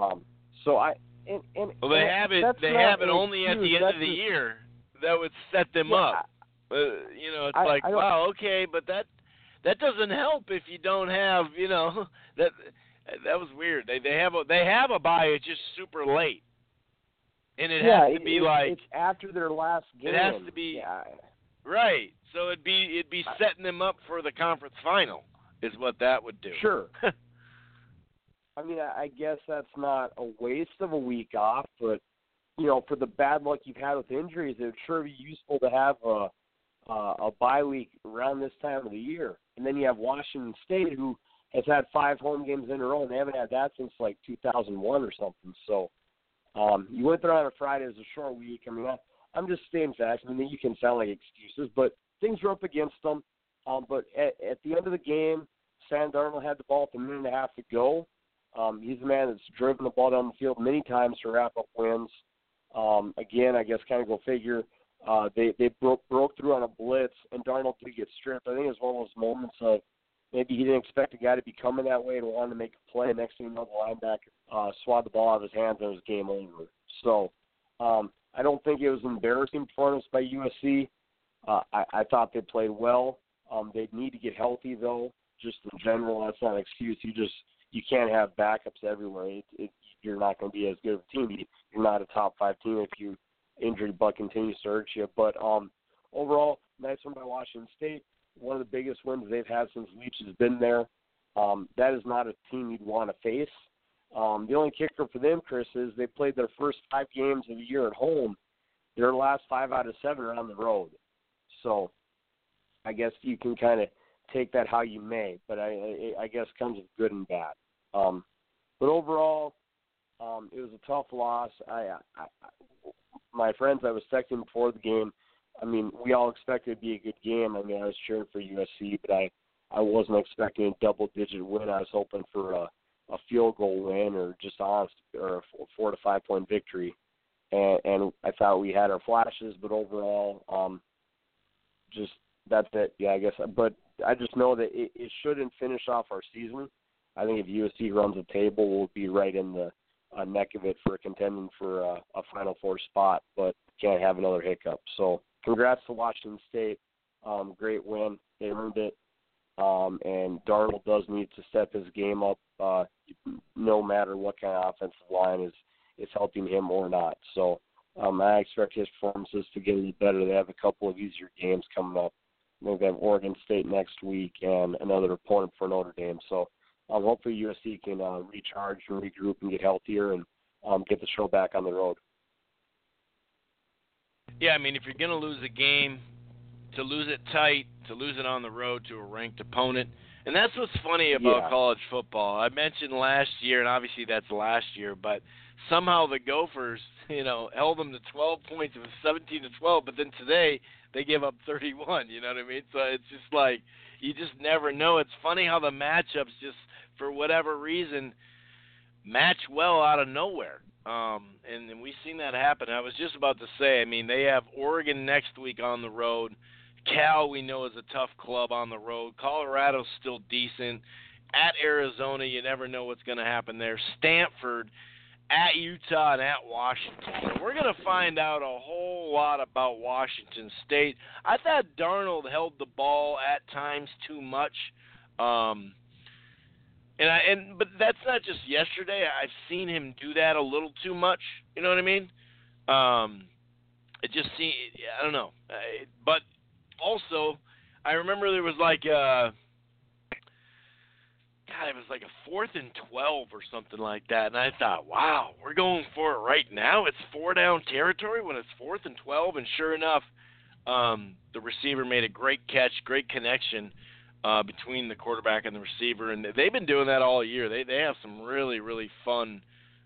They have it only at the end of the year. That would set them up. You know, it's like, wow, okay, but that doesn't help if you don't have, you know, that was weird. They have a bye. It's just super late. And it has to be it's after their last game. It has to be right. So it'd be setting them up for the conference final, is what that would do. Sure. I mean, I guess that's not a waste of a week off, but you know, for the bad luck you've had with injuries, it would sure be useful to have a bye week around this time of the year. And then you have Washington State, who has had 5 home games in a row, and they haven't had that since like 2001 or something. So. You went there on a Friday as a short week. I mean, I'm just stating facts. I mean, you can sound like excuses, but things were up against them. But at the end of the game, Sam Darnold had the ball with a minute and a half to go. He's a man that's driven the ball down the field many times to wrap up wins. Again, I guess kind of go figure. They broke through on a blitz, and Darnold did get stripped. I think it was one of those moments of maybe he didn't expect a guy to be coming that way and wanted to make a play. Next thing you know, the linebacker swatted the ball out of his hands and it was game over. So I don't think it was an embarrassing performance by USC. I thought they played well. They need to get healthy, though. Just in general, that's not an excuse. You can't have backups everywhere. You're not going to be as good of a team. You're not a top 5 team if you injury bug continues to hurt you. But overall, nice one by Washington State. One of the biggest wins they've had since Leach has been there. That is not a team you'd want to face. The only kicker for them, Chris, is they played their first 5 games of the year at home. Their last 5 out of 7 are on the road. So I guess you can kind of take that how you may, but I guess it comes with good and bad. But overall, it was a tough loss. My friends, I was texting before the game. I mean, we all expected it to be a good game. I mean, I was cheering for USC, but I wasn't expecting a double-digit win. I was hoping for a field goal win or just honest or a 4 to 5 point victory. And I thought we had our flashes, but overall, just that's it. Yeah, I guess. But I just know that it shouldn't finish off our season. I think if USC runs the table, we'll be right in the neck of it for contending for a Final Four spot, but can't have another hiccup. So congrats to Washington State. Great win. They earned it. And Darnold does need to step his game up no matter what kind of offensive line is helping him or not. So I expect his performances to get a little better. They have a couple of easier games coming up. They have Oregon State next week and another opponent for Notre Dame. So hopefully USC can recharge and regroup and get healthier and get the show back on the road. Yeah, I mean, if you're going to lose a game, to lose it tight, to lose it on the road to a ranked opponent. And that's what's funny about college football. I mentioned last year, and obviously that's last year, but somehow the Gophers, held them to 12 points. It was 17-12, but then today they gave up 31, you know what I mean? So it's just like you just never know. It's funny how the matchups just, for whatever reason, match well out of nowhere. And we've seen that happen. I was just about to say, I mean, they have Oregon next week on the road. Cal, we know, is a tough club on the road. Colorado's still decent. At Arizona, you never know what's going to happen there. Stanford, at Utah, and at Washington. So we're going to find out a whole lot about Washington State. I thought Darnold held the ball at times too much. But that's not just yesterday. I've seen him do that a little too much. You know what I mean? It just seemed, I don't know. But also, I remember there was like it was like a 4th and 12 or something like that. And I thought, wow, we're going for it right now. It's 4-down territory when it's 4th and 12. And sure enough, the receiver made a great catch, great connection between the quarterback and the receiver. And they've been doing that all year. They have some really, really fun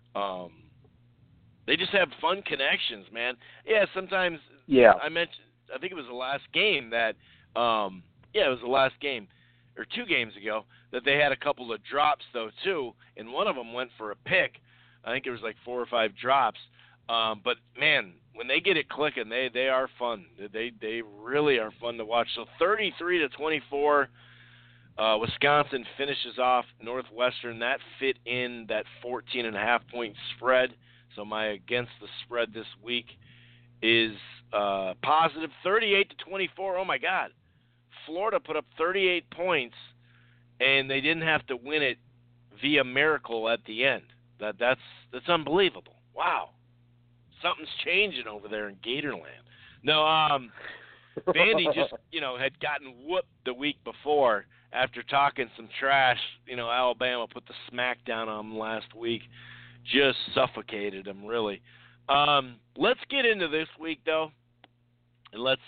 they just have fun connections, man. Yeah, sometimes I mentioned, I think it was the last game that, it was the last game, or 2 games ago, that they had a couple of drops, though, too, and one of them went for a pick. I think it was like 4 or 5 drops. But, man, when they get it clicking, they are fun. They really are fun to watch. So 33-24, Wisconsin finishes off Northwestern. That fit in that 14.5-point spread. So my against the spread this week is positive 38-24. Oh, my God. Florida put up 38 points, and they didn't have to win it via miracle at the end. That's unbelievable. Wow. Something's changing over there in Gatorland. No, Vandy just, had gotten whooped the week before after talking some trash. Alabama put the smack down on them last week. Just suffocated them, really. Let's get into this week, though, and let's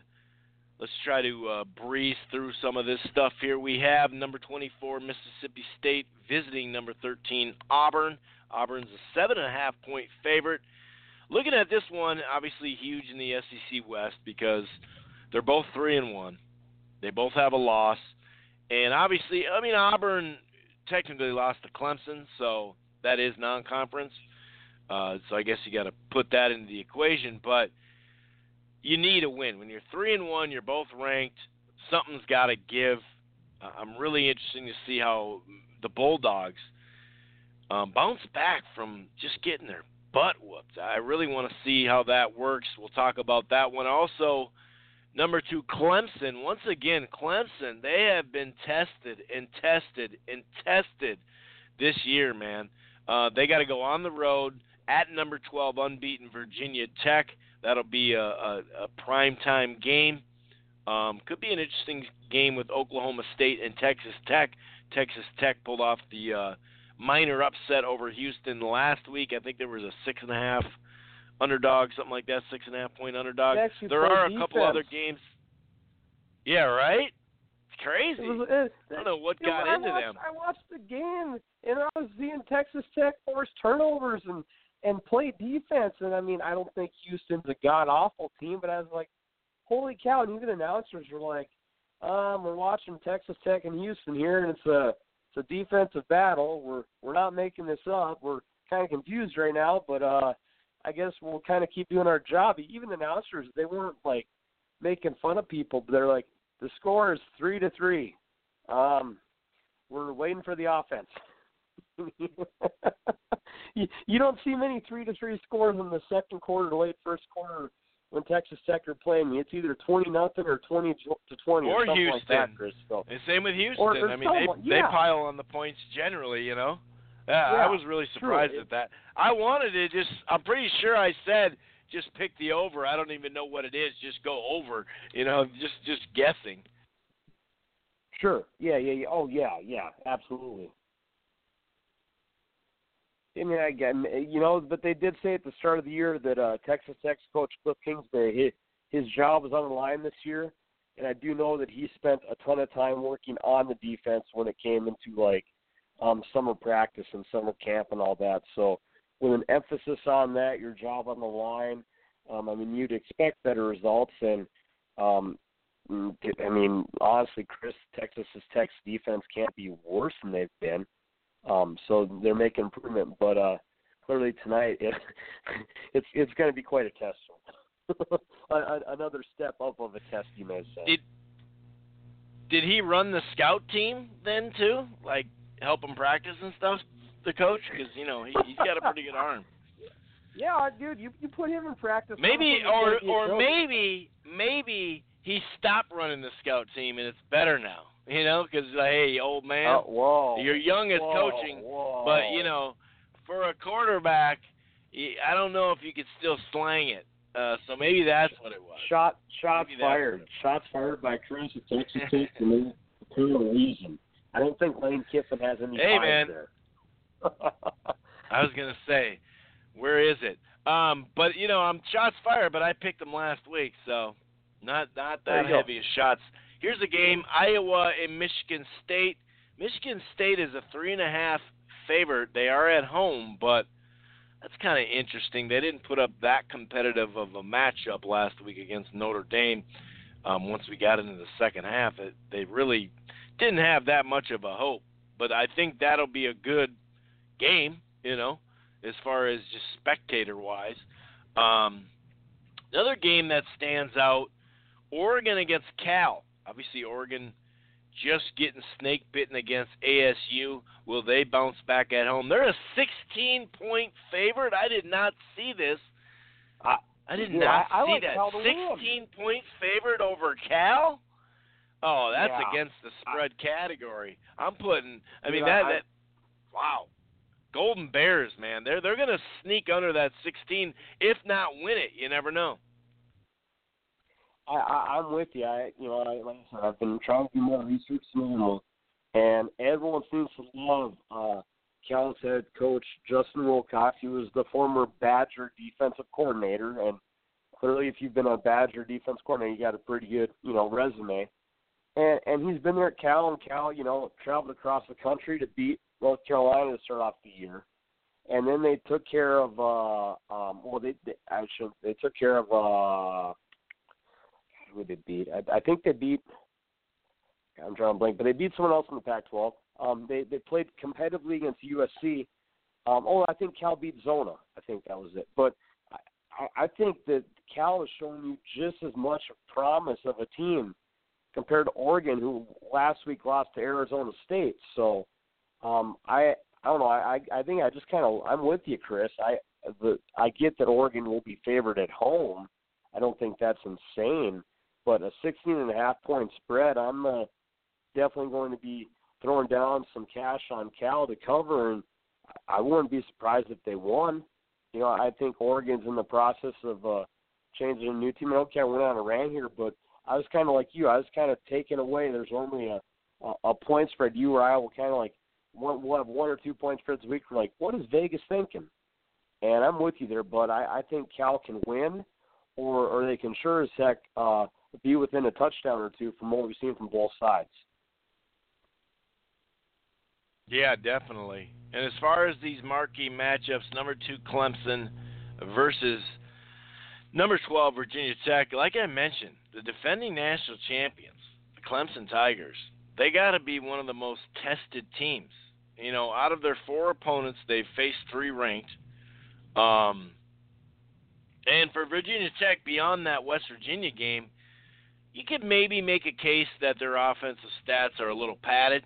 try to breeze through some of this stuff here. We have number 24, Mississippi State, visiting number 13, Auburn. Auburn's a 7.5-point favorite. Looking at this one, obviously huge in the SEC West because they're both 3-1. They both have a loss. And obviously, Auburn technically lost to Clemson, so that is non-conference. So I guess you got to put that into the equation. But you need a win. When you're 3-1, you're both ranked. Something's got to give. I'm really interested to see how the Bulldogs bounce back from just getting their butt whooped. I really want to see how that works. We'll talk about that one. Also, number 2, Clemson. Once again, Clemson, they have been tested and tested and tested this year, man. They got to go on the road at number 12 unbeaten Virginia Tech. That'll be a primetime game. Could be an interesting game with Oklahoma State and Texas Tech. Texas Tech pulled off the minor upset over Houston last week. I think there was a 6.5 underdog, something like that, 6.5 point underdog. There are a couple other games. Yeah, right? It's crazy. I don't know what got into them. I watched the game, and I was seeing Texas Tech force turnovers and play defense. And, I mean, I don't think Houston's a god-awful team, but I was like, holy cow. And even announcers were like, we're watching Texas Tech and Houston here, and it's a defensive battle. We're not making this up. We're kind of confused right now, but I guess we'll kind of keep doing our job. Even announcers, they weren't, like, making fun of people, but they're like, the score is 3-3. We're waiting for the offense. You don't see many 3-3 scores in the second quarter, late first quarter when Texas Tech are playing. It's either 20-0 or 20-20 or something Houston. like that, Chris. So. And same with Houston. Or I mean, they pile on the points generally, you know. Yeah, I was really surprised at that. I wanted to I'm pretty sure I said just pick the over. I don't even know what it is. Just go over, you know, just guessing. Sure. Yeah. Oh, yeah, absolutely. I mean, you know, but they did say at the start of the year that Texas Tech's coach Cliff Kingsbury, his job was on the line this year, and I do know that he spent a ton of time working on the defense when it came into, like, summer practice and summer camp and all that. So with an emphasis on that, your job on the line, I mean, you'd expect better results. And, I mean, honestly, Chris, Texas Tech's defense can't be worse than they've been. So they're making improvement. But clearly tonight, it's going to be quite a test. Another step up of a test, you may say. Did he run the scout team then, too? Like, help him practice and stuff, the coach? Because, you know, he's got a pretty good arm. Yeah, dude, you put him in practice. Maybe maybe he stopped running the scout team and it's better now. You know, because, hey, old man, you're young as coaching, but, you know, for a quarterback, I don't know if you could still slang it. So maybe that's what it was. Shots fired. Shots fired by Chris at Texas Tech for no reason. I don't think Lane Kiffin has any fires there. I was going to say, where is it? But, you know, I'm shots fired, but I picked them last week, so not that heavy of shots. Here's a game, Iowa and Michigan State. Michigan State is a 3.5 favorite. They are at home, but that's kind of interesting. They didn't put up that competitive of a matchup last week against Notre Dame. Once we got into the second half, they really didn't have that much of a hope. But I think that'll be a good game, you know, as far as just spectator-wise. Another game that stands out, Oregon against Cal. Obviously, Oregon just getting snake bitten against ASU. Will they bounce back at home? They're a 16-point favorite. I did not see this. I did not see that. 16-point favorite over Cal? Oh, that's against the spread category. I'm putting. I mean that. Wow. Golden Bears, man. They're going to sneak under that 16, if not win it. You never know. I'm with you. Like I said, I've been trying to do more research now, and everyone seems to love Cal's head coach Justin Wilcox. He was the former Badger defensive coordinator, and clearly, if you've been a Badger defense coordinator, you got a pretty good, resume. And he's been there at Cal, and Cal, traveled across the country to beat North Carolina to start off the year, and then they took care of they took care of. Who they beat? I think they beat. I'm drawing a blank, but they beat someone else in the Pac-12. They played competitively against USC. I think Cal beat Zona. I think that was it. But I think that Cal has shown you just as much promise of a team compared to Oregon, who last week lost to Arizona State. So I don't know. I think I just I'm with you, Chris. I get that Oregon will be favored at home. I don't think that's insane. But a 16.5-point spread, I'm definitely going to be throwing down some cash on Cal to cover, and I wouldn't be surprised if they won. I think Oregon's in the process of changing a new team. And okay, I went on a rant here, but I was kind of like you. I was kind of taken away. There's only a point spread. You or I will kind of like we'll have 1 or 2 point spreads a week. We're like, what is Vegas thinking? And I'm with you there, but I think Cal can win, or they can sure as heck be within a touchdown or two from what we've seen from both sides. Yeah, definitely. And as far as these marquee matchups, number 2 Clemson versus number 12 Virginia Tech, like I mentioned, the defending national champions, the Clemson Tigers, they got to be one of the most tested teams. Out of their 4 opponents, they've faced 3 ranked. And for Virginia Tech, beyond that West Virginia game, you could maybe make a case that their offensive stats are a little padded.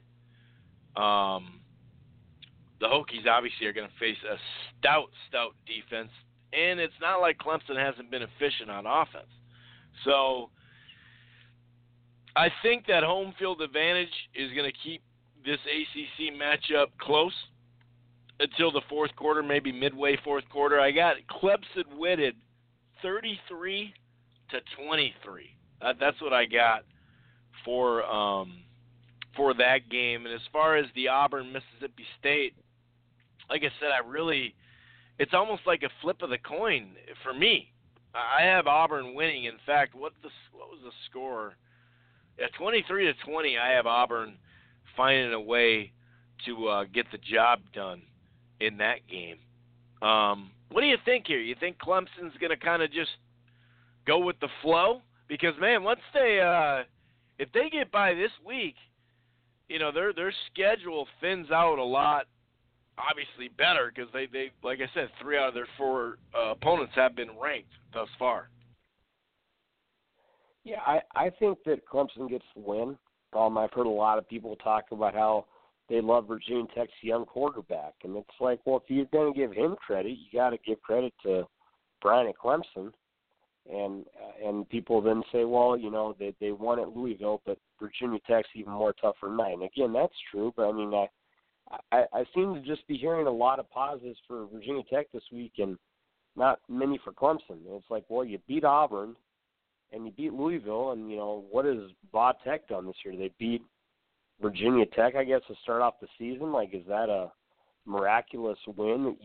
The Hokies obviously are going to face a stout defense, and it's not like Clemson hasn't been efficient on offense. So I think that home field advantage is going to keep this ACC matchup close until the fourth quarter, maybe midway fourth quarter. I got Clemson winning 33-23. That's what I got for that game. And as far as the Auburn-Mississippi State, like I said, it's almost like a flip of the coin for me. I have Auburn winning. In fact, what was the score? Yeah, 23-20. I have Auburn finding a way to get the job done in that game. What do you think here? You think Clemson's going to kind of just go with the flow? Because, man, once if they get by this week, their schedule thins out a lot. Obviously better because they like I said, 3 out of their 4 opponents have been ranked thus far. Yeah, I think that Clemson gets the win. I've heard a lot of people talk about how they love Virginia Tech's young quarterback, and it's like, well, if you're going to give him credit, you got to give credit to Brian at Clemson. And people then say, well, they won at Louisville, but Virginia Tech's even more tougher than that. And again, that's true, but I mean, I seem to just be hearing a lot of positives for Virginia Tech this week and not many for Clemson. And it's like, well, you beat Auburn and you beat Louisville, and, what has Va Tech done this year? They beat Virginia Tech, I guess, to start off the season. Like, is that a miraculous win?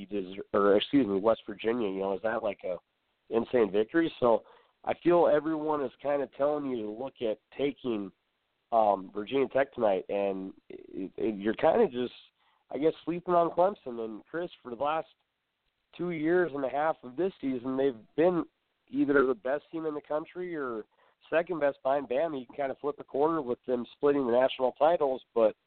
West Virginia, is that like a insane victory? So I feel everyone is kind of telling you to look at taking Virginia Tech tonight, and you're kind of just, I guess, sleeping on Clemson. And Chris, for the last 2 years and a half of this season, they've been either the best team in the country or second best behind Bama. You can kind of flip a corner with them splitting the national titles, but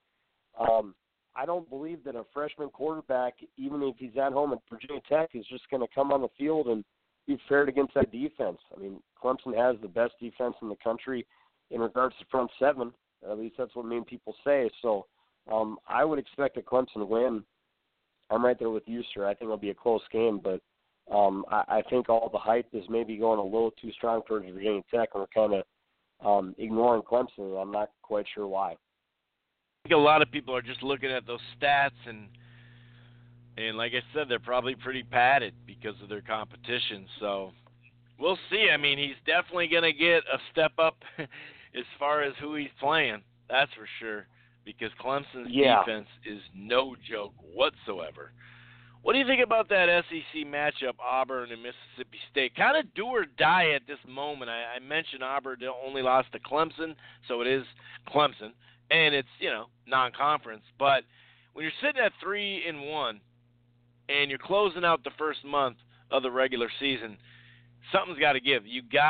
I don't believe that a freshman quarterback, even if he's at home at Virginia Tech, is just going to come on the field and be fared against that defense. I mean, Clemson has the best defense in the country in regards to front seven. At least that's what main people say. So I would expect a Clemson win. I'm right there with you, sir. I think it'll be a close game, but I think all the hype is maybe going a little too strong towards Virginia Tech, and we're kind of ignoring Clemson, and I'm not quite sure why. I think a lot of people are just looking at those stats, and like I said, they're probably pretty padded because of their competition. So we'll see. I mean, he's definitely going to get a step up as far as who he's playing. That's for sure, because Clemson's defense is no joke whatsoever. What do you think about that SEC matchup, Auburn and Mississippi State? Kind of do or die at this moment. I mentioned Auburn only lost to Clemson, so it is Clemson, and it's, non-conference. But when you're sitting at 3-1 and you're closing out the first month of the regular season, something's got to give.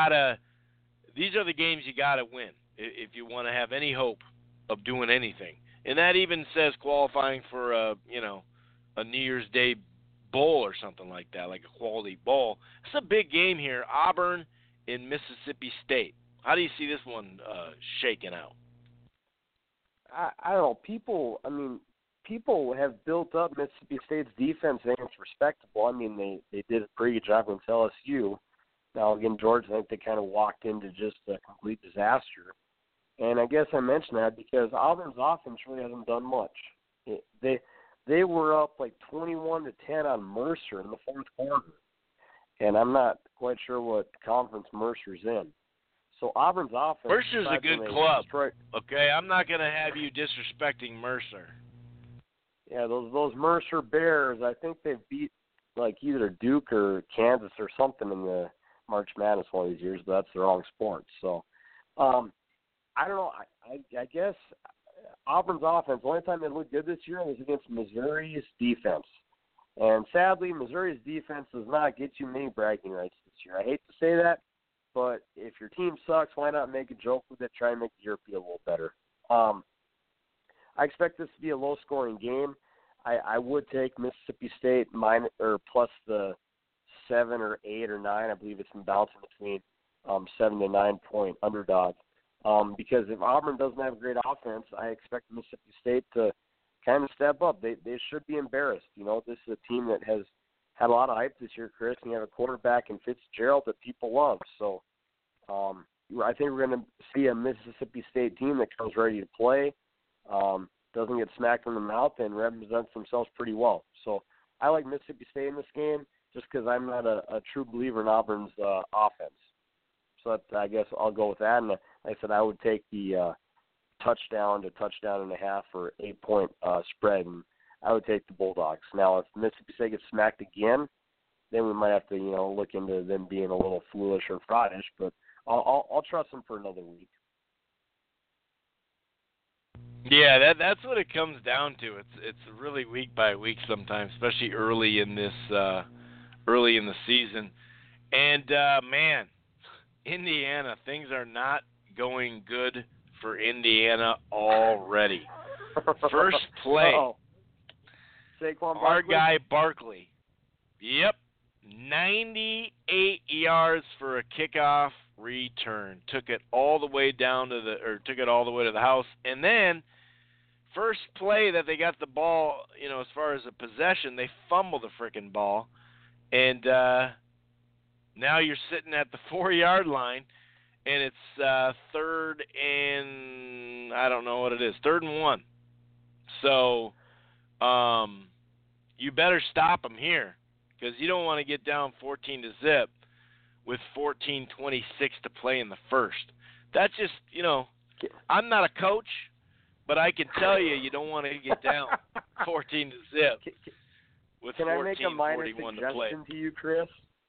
These are the games you got to win if you want to have any hope of doing anything. And that even says qualifying for a New Year's Day bowl or something like that, like a quality bowl. It's a big game here, Auburn and Mississippi State. How do you see this one shaking out? I don't know. People have built up Mississippi State's defense, and it's respectable. I mean, they did a pretty good job against LSU. Now, again, Georgia, I think they kind of walked into just a complete disaster. And I guess I mentioned that because Auburn's offense really hasn't done much. they were up like 21-10 on Mercer in the fourth quarter. And I'm not quite sure what conference Mercer's in. So Auburn's offense. Mercer's a good club. Okay, I'm not going to have you disrespecting Mercer. Yeah, those Mercer Bears, I think they've beat like either Duke or Kansas or something in the March Madness one of these years, but that's the wrong sport. So, I don't know. I guess Auburn's offense, the only time they looked good this year was against Missouri's defense. And sadly, Missouri's defense does not get you many bragging rights this year. I hate to say that, but if your team sucks, why not make a joke with it, try and make the year feel a little better. I expect this to be a low-scoring game. I would take Mississippi State plus the 7 or 8 or 9. I believe it's been bouncing between 7 to 9 point underdog. Because if Auburn doesn't have a great offense, I expect Mississippi State to kind of step up. They should be embarrassed. You know, this is a team that has had a lot of hype this year, Chris, and you have a quarterback in Fitzgerald that people love. So I think we're going to see a Mississippi State team that comes ready to play. Doesn't get smacked in the mouth, and represents themselves pretty well. So I like Mississippi State in this game just because I'm not a true believer in Auburn's offense. So I guess I'll go with that. And like I said, I would take the touchdown to touchdown and a half or 8-point spread, and I would take the Bulldogs. Now, if Mississippi State gets smacked again, then we might have to, look into them being a little foolish or fraudish. But I'll trust them for another week. Yeah, that's what it comes down to. It's really week by week sometimes, especially early in the season. And man, Indiana, things are not going good for Indiana already. First play, Saquon our Barkley? guy Barkley. Yep, 98 yards for a kickoff return. Took it all the way to the house, and then first play that they got the ball, as far as a possession, they fumbled the frickin' ball, and now you're sitting at the 4-yard line, and it's third and I don't know what it is, 3rd and 1. So you better stop them here because you don't want to get down 14-0 with 14:26 to play in the first. That's just, I'm not a coach, but I can tell you don't want to get down 14-0 with 14:41 to play. Can I make a minor suggestion to you, Chris?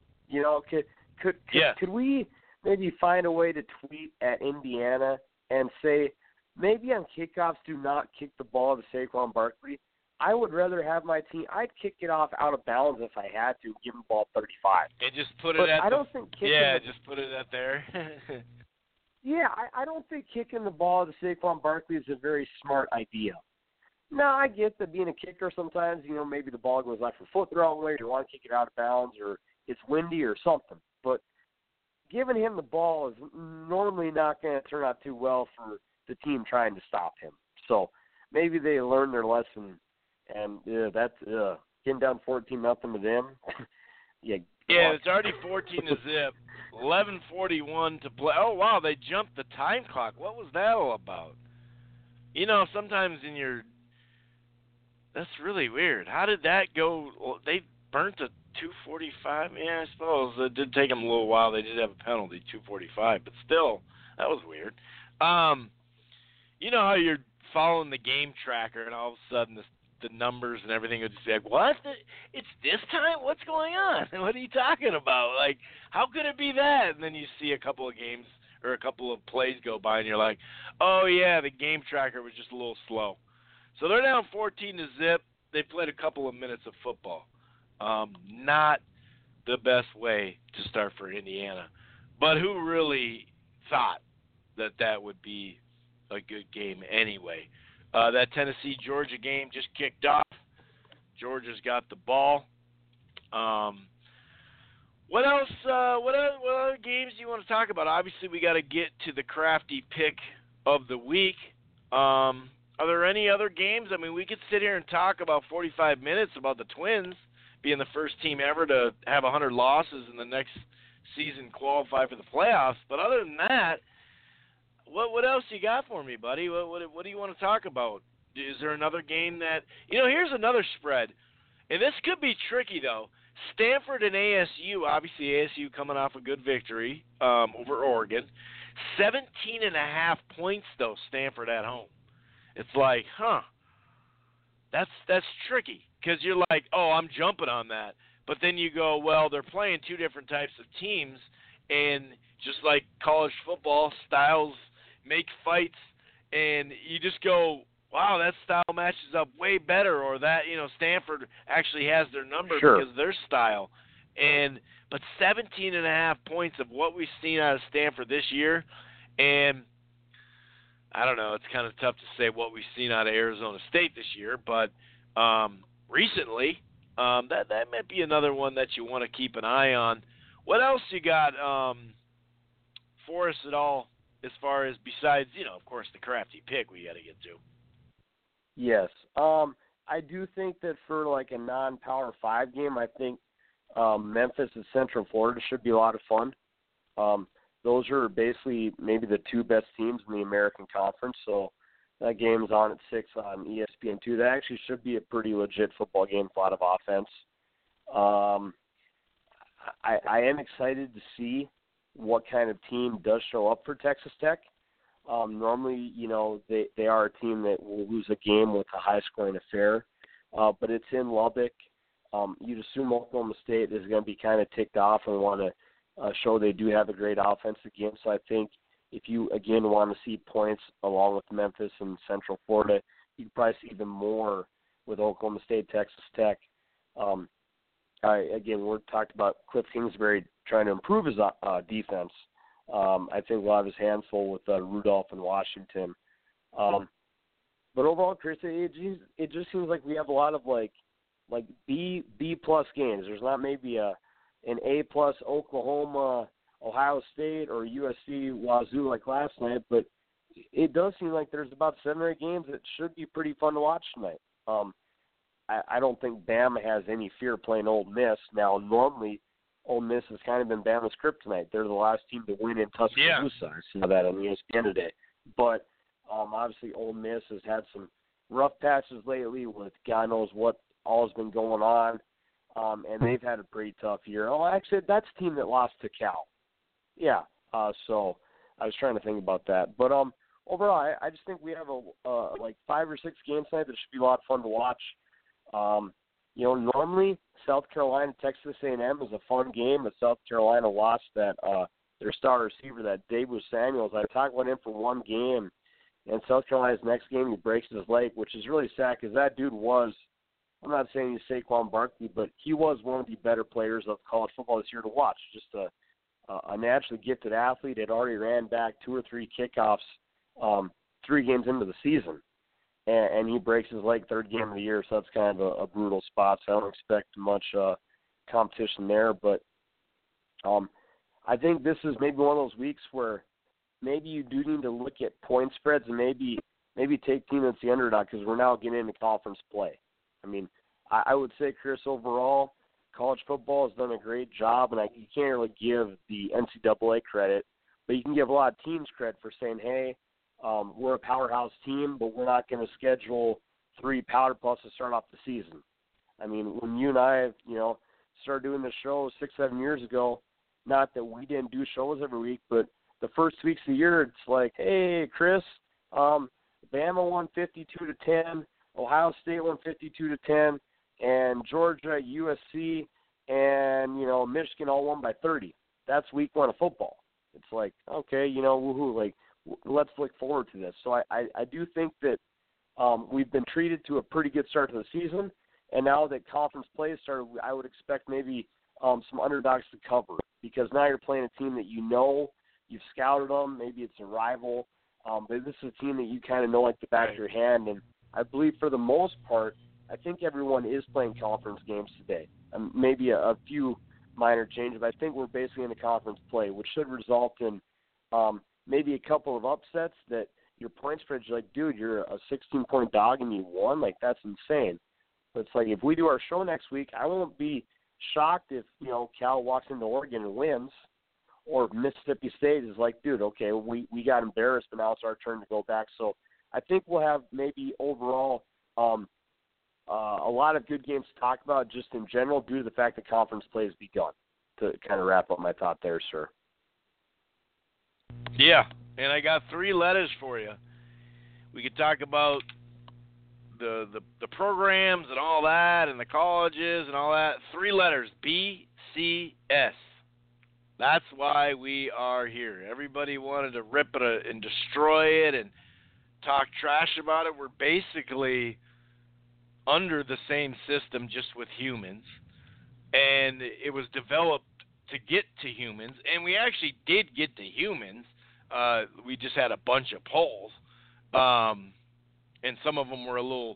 Could we maybe find a way to tweet at Indiana and say, maybe on kickoffs do not kick the ball to Saquon Barkley? I would rather have my team. I'd kick it off out of bounds if I had to, give them ball 35. And just put it at. I don't think kicking. Yeah, just put it at there. Yeah, I don't think kicking the ball to Saquon Barkley is a very smart idea. Now, I get that being a kicker sometimes, maybe the ball goes left or foot the wrong way, or you want to kick it out of bounds, or it's windy or something. But giving him the ball is normally not going to turn out too well for the team trying to stop him. So maybe they learned their lesson. And that's getting down 14-0 to them. Yeah, it's already 14-0. 11:41 to play. Oh wow, they jumped the time clock. What was that all about? Sometimes that's really weird. How did that go? Well, they burnt a 2:45. Yeah, I suppose it did take them a little while. They did have a penalty, 2:45, but still, that was weird. You know how you're following the game tracker, and all of a sudden the numbers and everything would just be like, what? It's this time? What's going on? What are you talking about? Like, how could it be that? And then you see a couple of games or a couple of plays go by, and you're like, oh, yeah, the game tracker was just a little slow. So they're down 14-0. They played a couple of minutes of football. Not the best way to start for Indiana. But who really thought that would be a good game anyway? That Tennessee-Georgia game just kicked off. Georgia's got the ball. What else? What other games do you want to talk about? Obviously, we got to get to the crafty pick of the week. Are there any other games? I mean, we could sit here and talk about 45 minutes about the Twins being the first team ever to have 100 losses in the next season qualify for the playoffs. But other than that, what else you got for me, buddy? What do you want to talk about Is there another game that here's another spread, and this could be tricky though. Stanford and ASU, obviously ASU coming off a good victory over Oregon. 17.5 points though, Stanford at home. It's like, that's tricky because you're like, oh, I'm jumping on that. But then you go, well, they're playing two different types of teams, and just like college football, styles make fights, and you just go, wow, that style matches up way better, or that, Stanford actually has their number because of their style. But 17.5 points of what we've seen out of Stanford this year, and I don't know, it's kind of tough to say what we've seen out of Arizona State this year, but recently, that might be another one that you want to keep an eye on. What else you got for us at all as far as besides, of course, the crafty pick we got to get to? Yes. I do think that for like a non-Power 5 game, I think Memphis and Central Florida should be a lot of fun. Those are basically maybe the two best teams in the American Conference, so that game's on at 6 on ESPN2. That actually should be a pretty legit football game with a lot of offense. I am excited to see what kind of team does show up for Texas Tech. Normally, they are a team that will lose a game with a high-scoring affair, but it's in Lubbock. You'd assume Oklahoma State is going to be kind of ticked off and want to show they do have a great offensive game. So I think if you, again, want to see points along with Memphis and Central Florida, you can probably see even more with Oklahoma State, Texas Tech. We're talked about Cliff Kingsbury trying to improve his defense. I think we'll have his hands full with Rudolph and Washington. But overall, Chris, it just seems like we have a lot of like B plus games. There's not maybe an A plus Oklahoma, Ohio State, or USC Wazoo like last night, but it does seem like there's about 7 or 8 games that should be pretty fun to watch tonight. I don't think Bama has any fear playing Ole Miss. Now, normally, Ole Miss has kind of been Bama's kryptonite. They're the last team to win in Tuscaloosa. Yeah. I saw that on ESPN today. But obviously, Ole Miss has had some rough patches lately with God knows what all has been going on, and they've had a pretty tough year. Oh, actually, that's the team that lost to Cal. Yeah, so I was trying to think about that. But overall, I just think we have like 5 or 6 games tonight that should be a lot of fun to watch. Normally South Carolina, Texas A&M is a fun game, but South Carolina lost that their star receiver, that Davis Samuels. I talked about him for one game, and South Carolina's next game he breaks his leg, which is really sad because that dude was, I'm not saying he's Saquon Barkley, but he was one of the better players of college football this year to watch. Just a naturally gifted athlete. Had already ran back 2 or 3 kickoffs 3 games into the season. And he breaks his leg 3rd game of the year, so that's kind of a brutal spot. So I don't expect much competition there. But I think this is maybe one of those weeks where maybe you do need to look at point spreads and maybe take team that's the underdog because we're now getting into conference play. I mean, I would say, Chris, overall, college football has done a great job, and you can't really give the NCAA credit, but you can give a lot of teams credit for saying, hey, we're a powerhouse team, but we're not going to schedule 3 Powder Puffs to start off the season. I mean, when you and I, started doing the show 6-7 years ago, not that we didn't do shows every week, but the first weeks of the year, it's like, hey, Chris, Bama won 52-10, Ohio State won 52-10, and Georgia, USC, and, Michigan all won by 30. That's week 1 of football. It's like, okay, woohoo, like, let's look forward to this. So I do think that we've been treated to a pretty good start to the season, and now that conference play has started, I would expect maybe some underdogs to cover because now you're playing a team that you've scouted them, maybe it's a rival, but this is a team that you kind of know like the back of your hand, and I believe for the most part, I think everyone is playing conference games today. Maybe a few minor changes, but I think we're basically in the conference play, which should result in maybe a couple of upsets that your point spread, you're like, dude, you're a 16-point dog and you won? Like, that's insane. But it's like, if we do our show next week, I won't be shocked if, Cal walks into Oregon and wins, or Mississippi State is like, dude, okay, we got embarrassed, but now it's our turn to go back. So I think we'll have maybe overall a lot of good games to talk about just in general due to the fact that conference play has begun. To kind of wrap up my thought there, sir. Yeah, and I got 3 letters for you. We could talk about the programs and all that and the colleges and all that. 3 letters, BCS. That's why we are here. Everybody wanted to rip it and destroy it and talk trash about it. We're basically under the same system just with humans. And it was developed to get to humans, and we actually did get to humans. We just had a bunch of polls, and some of them were a little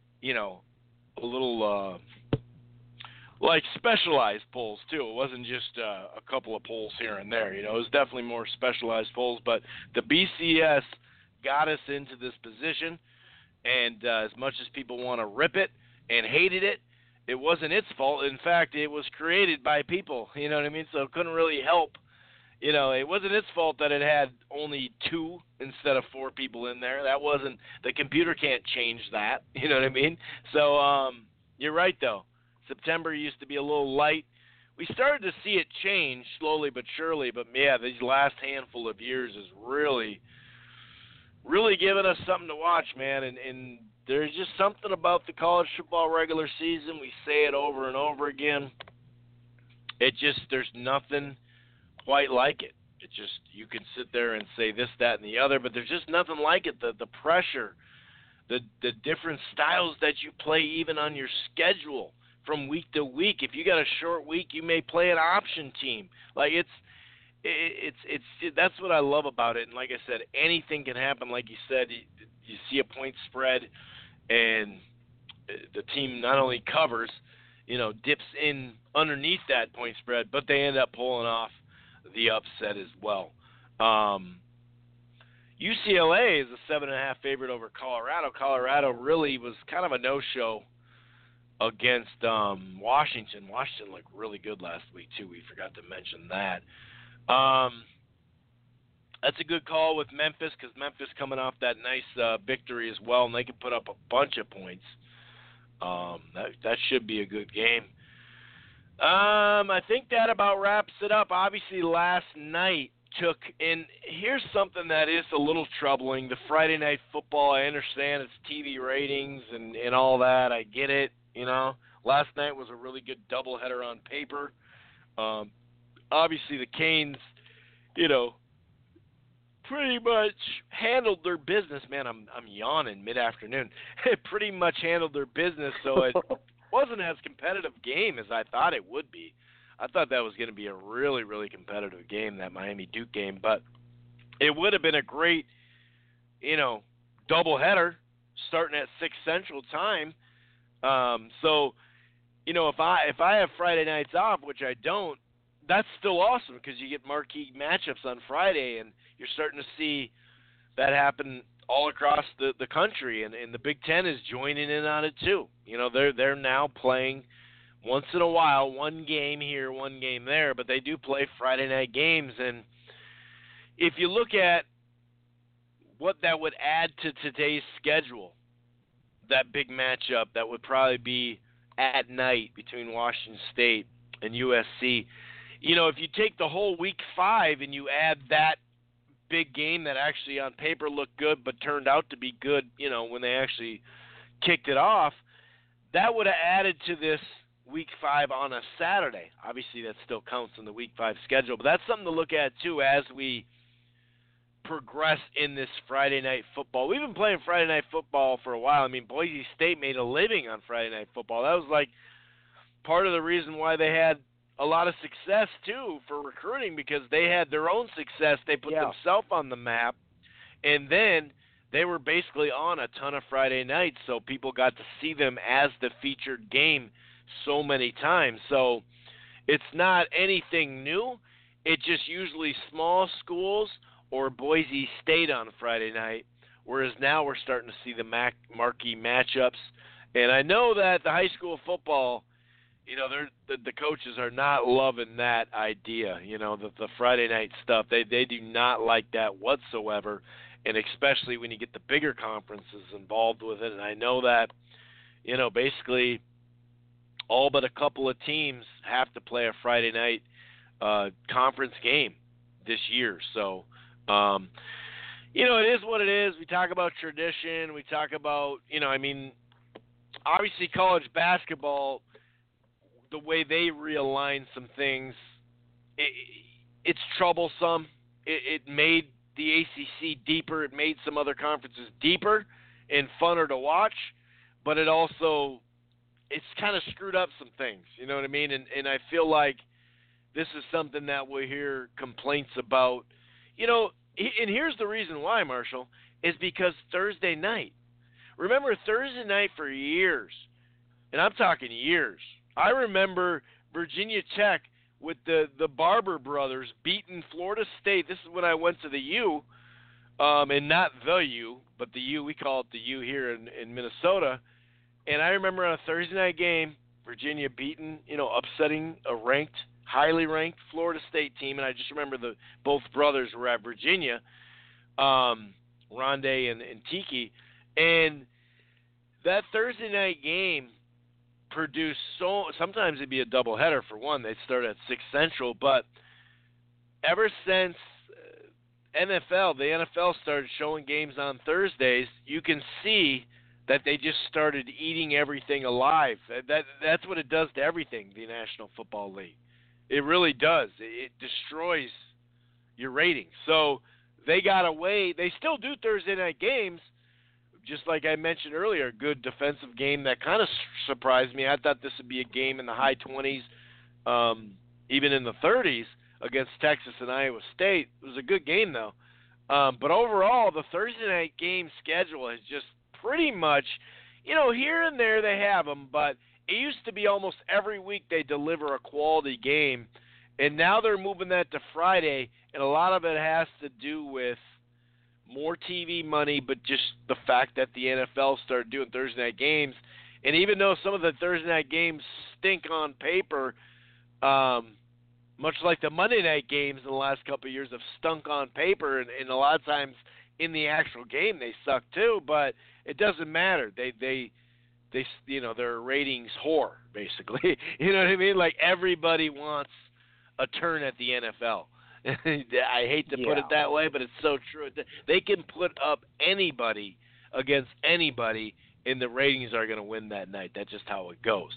like specialized polls too. It wasn't just a couple of polls here and there. It was definitely more specialized polls. But the BCS got us into this position, and as much as people want to rip it and hated it, it wasn't its fault. In fact, it was created by people, you know what I mean? So it couldn't really help. It wasn't its fault that it had only 2 instead of 4 people in there. That wasn't – the computer can't change that, you know what I mean? So you're right, though. September used to be a little light. We started to see it change slowly but surely, but, yeah, these last handful of years is really, really giving us something to watch, man, and there's just something about the college football regular season. We say it over and over again. There's nothing quite like it. It just, you can sit there and say this, that, and the other, but there's just nothing like it. The pressure, the different styles that you play even on your schedule from week to week. If you got a short week, you may play an option team. Like that's what I love about it. And like I said, anything can happen. Like you said, you see a point spread, and the team not only covers, dips in underneath that point spread, but they end up pulling off the upset as well. UCLA is a 7.5 favorite over Colorado. Colorado really was kind of a no-show against Washington. Washington looked really good last week, too. We forgot to mention that. That's a good call with Memphis because Memphis coming off that nice victory as well, and they can put up a bunch of points. That should be a good game. I think that about wraps it up. Obviously, last night took in. Here's something that is a little troubling. The Friday Night Football, I understand it's TV ratings and all that. I get it, Last night was a really good doubleheader on paper. Obviously, the Canes, pretty much handled their business. Man, I'm yawning mid-afternoon. Pretty much handled their business, so it wasn't as competitive game as I thought it would be. I thought that was going to be a really, really competitive game, that Miami-Duke game, but it would have been a great, doubleheader starting at 6 Central Time. So, if I have Friday nights off, which I don't, that's still awesome because you get marquee matchups on Friday, and you're starting to see that happen all across the country, and the Big Ten is joining in on it too. They're now playing once in a while, one game here, one game there, but they do play Friday night games. And if you look at what that would add to today's schedule, that big matchup that would probably be at night between Washington State and USC, if you take the whole week 5 and you add that big game that actually on paper looked good but turned out to be good, when they actually kicked it off, that would have added to this week 5 on a Saturday. Obviously, that still counts in the week 5 schedule, but that's something to look at too as we progress in this Friday night football. We've been playing Friday night football for a while. I mean, Boise State made a living on Friday night football. That was like part of the reason why they had a lot of success too for recruiting, because they had their own success. They put themselves on the map, and then they were basically on a ton of Friday nights, so people got to see them as the featured game so many times. So it's not anything new. It's just usually small schools or Boise State on Friday night, whereas now we're starting to see the marquee matchups. And I know that the high school football, the coaches are not loving that idea, the Friday night stuff. They do not like that whatsoever. and especially when you get the bigger conferences involved with it. And I know that, basically all but a couple of teams have to play a Friday night conference game this year. So, it is what it is. We talk about tradition. We talk about, obviously college basketball, the way they realign some things, it's troublesome. It made the ACC deeper. It made some other conferences deeper and funner to watch, but it's kind of screwed up some things. You know what I mean? And I feel like this is something that we hear complaints about. And here's the reason why, Marshall, is because Thursday night. Remember Thursday night for years, and I'm talking years. I remember Virginia Tech with the Barber brothers beating Florida State. This is when I went to the U, and not the U, but the U. We call it the U here in Minnesota. And I remember on a Thursday night game, Virginia beating, upsetting a highly ranked Florida State team. And I just remember both brothers were at Virginia, Rondé and Tiki. And that Thursday night game produced sometimes it'd be a doubleheader for one. They'd start at 6 Central. But ever since the NFL started showing games on Thursdays, you can see that they just started eating everything alive. That's what it does to everything, the National Football League. It really does. It destroys your ratings. So they got away. They still do Thursday night games, just like I mentioned earlier, a good defensive game that kind of surprised me. I thought this would be a game in the high 20s, even in the 30s against Texas and Iowa State. It was a good game, though. But overall, the Thursday night game schedule has just pretty much, here and there they have them, but it used to be almost every week they deliver a quality game, and now they're moving that to Friday, and a lot of it has to do with more TV money, but just the fact that the NFL started doing Thursday night games. And even though some of the Thursday night games stink on paper, much like the Monday night games in the last couple of years have stunk on paper, and a lot of times in the actual game they suck too, but it doesn't matter. They they're a ratings whore, basically. You know what I mean? Like, everybody wants a turn at the NFL. I hate to put it that way, but it's so true. They can put up anybody against anybody, and the ratings are going to win that night. That's just how it goes.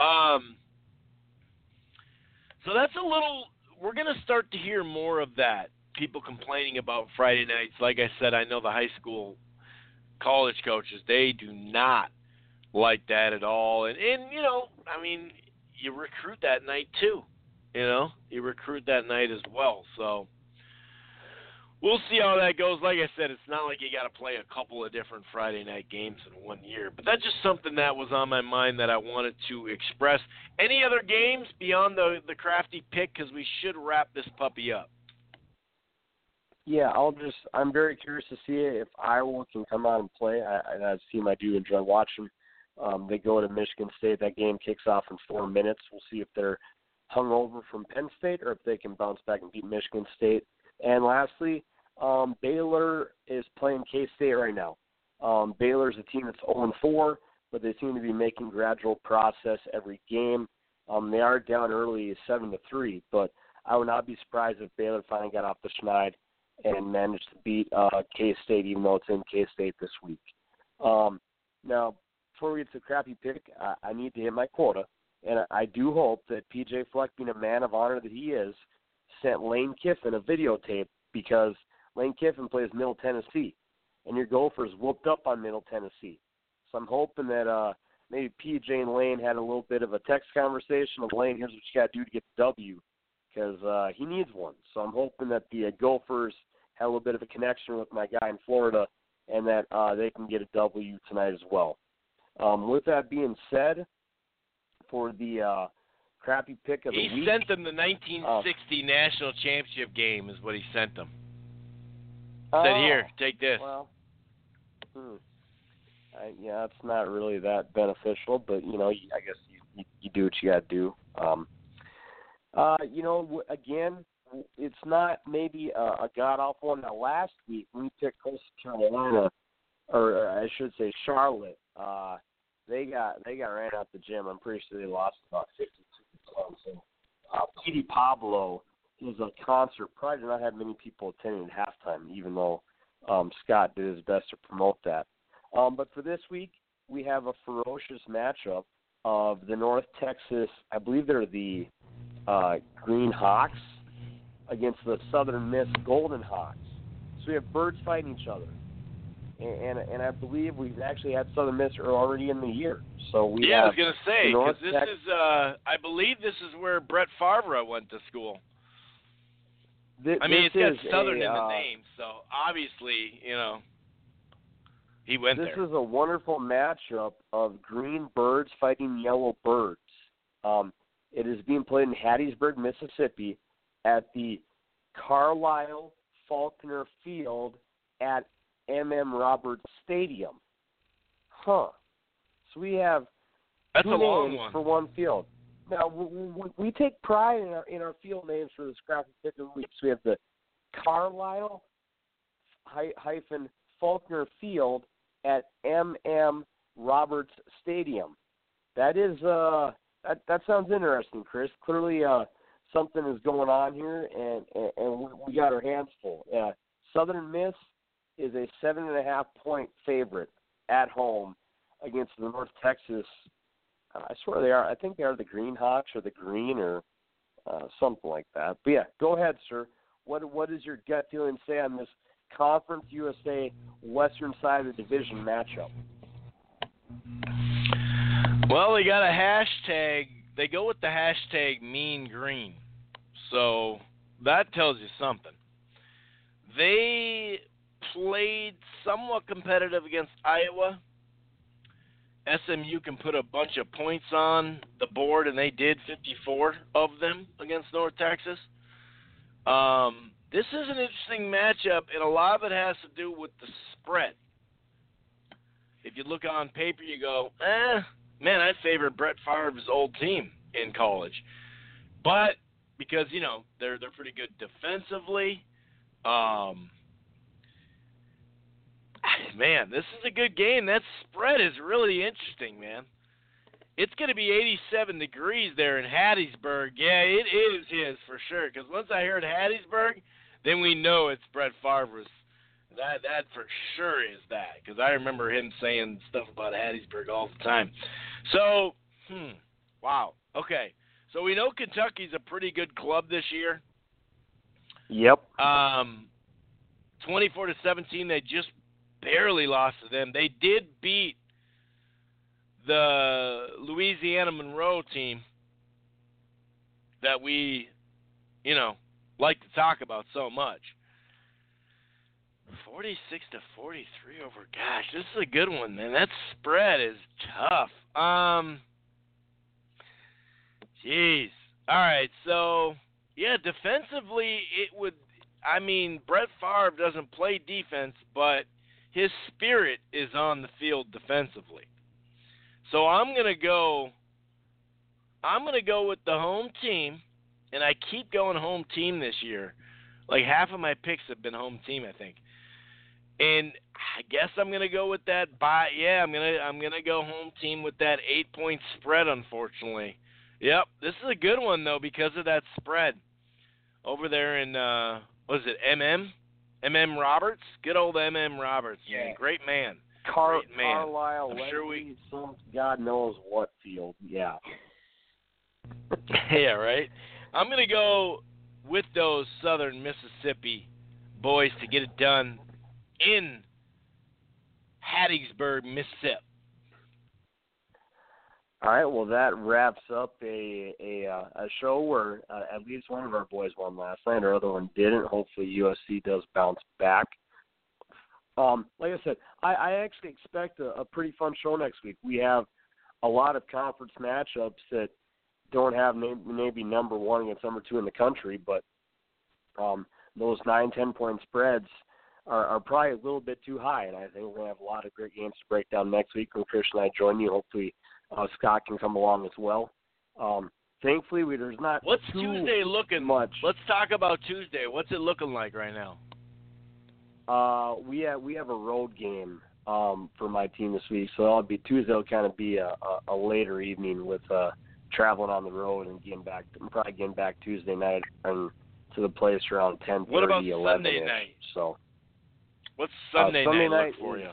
So that's we're going to start to hear more of that. People complaining about Friday nights. Like I said, I know the high school, college coaches, they do not like that at all. And you recruit that night too. You recruit that night as well. So we'll see how that goes. Like I said, it's not like you got to play a couple of different Friday night games in 1 year. But that's just something that was on my mind that I wanted to express. Any other games beyond the crafty pick? Because we should wrap this puppy up. Yeah, I'm very curious to see if Iowa can come out and play. That's a team I do enjoy watching. They go to Michigan State. That game kicks off in 4 minutes. We'll see if they're hungover from Penn State or if they can bounce back and beat Michigan State. And lastly, Baylor is playing K-State right now. Baylor's a team that's 0-4, but they seem to be making gradual progress every game. They are down early 7-3, but I would not be surprised if Baylor finally got off the schneid and managed to beat K-State, even though it's in K-State this week. Now, before we get to the crappy pick, I need to hit my quota, and I do hope that P.J. Fleck, being a man of honor that he is, sent Lane Kiffin a videotape, because Lane Kiffin plays Middle Tennessee, and your Gophers whooped up on Middle Tennessee. So I'm hoping that maybe P.J. and Lane had a little bit of a text conversation of, Lane, here's what you got to do to get the W, because he needs one. So I'm hoping that the Gophers have a little bit of a connection with my guy in Florida, and that they can get a W tonight as well. With that being said, for the crappy pick of the week. He sent them the 1960 National Championship game is what he sent them. Said, here, take this. Well, yeah, it's not really that beneficial, but, I guess you do what you got to do. Again, it's not maybe a god-awful one. Now, last week, we picked Coastal Carolina, or I should say Charlotte. They got ran out the gym. I'm pretty sure they lost about 52 to 10. So, Petey Pablo is a concert. Probably did not have many people attending at halftime, even though Scott did his best to promote that. But for this week, we have a ferocious matchup of the North Texas, I believe they're the Green Hawks, against the Southern Miss Golden Hawks. So we have birds fighting each other. And I believe we've actually had Southern Miss already in the year. So we I have was going to say, because this is, I believe this is where Brett Favre went to school. It's got Southern in the name, so obviously, he went there. This is a wonderful matchup of green birds fighting yellow birds. It is being played in Hattiesburg, Mississippi, at the Carlisle Faulkner Field at M.M. Roberts Stadium. So we have That's two a long names one. for one field. Now, we take pride in our field names for the Scrappy Pick of the Week. So we have the Carlisle Faulkner Field at M.M. Roberts Stadium. That is that sounds interesting, Chris. Clearly, something is going on here, and we got our hands full. Southern Miss is a 7.5-point favorite at home against the North Texas. I swear they are. I think they are the Green Hawks or the Green or something like that. But yeah, go ahead, sir. What does your gut feeling say on this Conference USA Western side of the division matchup? Well, they got a hashtag. They go with the hashtag Mean Green. So that tells you something. They played somewhat competitive against Iowa. SMU can put a bunch of points on the board, and they did 54 of them against North Texas. This is an interesting matchup, and a lot of it has to do with the spread. If you look on paper, you go, man, I favored Brett Favre's old team in college. But because, they're pretty good defensively, man, this is a good game. That spread is really interesting, man. It's going to be 87 degrees there in Hattiesburg. Yeah, it is his for sure. Because once I heard Hattiesburg, then we know it's Brett Favre's. That for sure is that. Because I remember him saying stuff about Hattiesburg all the time. So, wow. Okay. So we know Kentucky's a pretty good club this year. Yep. 24-17, they just barely lost to them. They did beat the Louisiana Monroe team that we, like to talk about so much. 46-43 over. Gosh, this is a good one, man. That spread is tough. Jeez. All right, so yeah, defensively it would. Brett Favre doesn't play defense, but his spirit is on the field defensively. So I'm gonna go with the home team, and I keep going home team this year. Like half of my picks have been home team, I think. And I guess I'm gonna go with that. I'm gonna go home team with that 8-point spread. Unfortunately, yep. This is a good one though because of that spread over there in what is it? MM Roberts, good old MM Roberts. Yeah. Man, great man. Carlisle, I'm sure some God knows what field. Yeah. Yeah, right. I'm gonna go with those Southern Mississippi boys to get it done in Hattiesburg, Mississippi. All right, well, that wraps up a show where at least one of our boys won last night, our other one didn't. Hopefully USC does bounce back. Like I said, I actually expect a pretty fun show next week. We have a lot of conference matchups that don't have maybe number one against number two in the country, but those 9-10 point spreads are probably a little bit too high, and I think we're going to have a lot of great games to break down next week when Chris and I join you. Hopefully Scott can come along as well. thankfully there's not What's too Tuesday looking much. Let's talk about Tuesday. What's it looking like right now? We have a road game for my team this week, so that'll be Tuesday. Will kind of be a later evening with traveling on the road and probably getting back Tuesday night and to the place around 10:30, What about 11-ish. Sunday night? So what's Sunday Sunday night night look for you?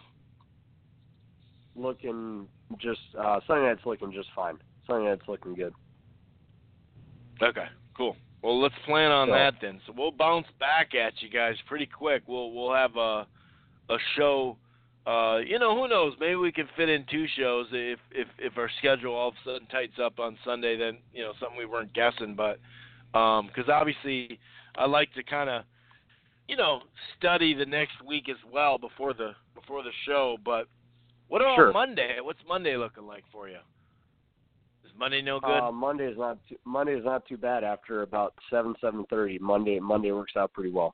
Sunday night's looking just fine. Sunday night's looking good. Okay, cool. Well, let's plan on that then. So we'll bounce back at you guys pretty quick. We'll have a show. Who knows? Maybe we can fit in 2 shows if our schedule all of a sudden tightens up on Sunday. Then something we weren't guessing. But because obviously I like to kind of study the next week as well before the show. But what about Monday? What's Monday looking like for you? Is Monday no good? Monday is not too bad after about 7:30. Monday works out pretty well.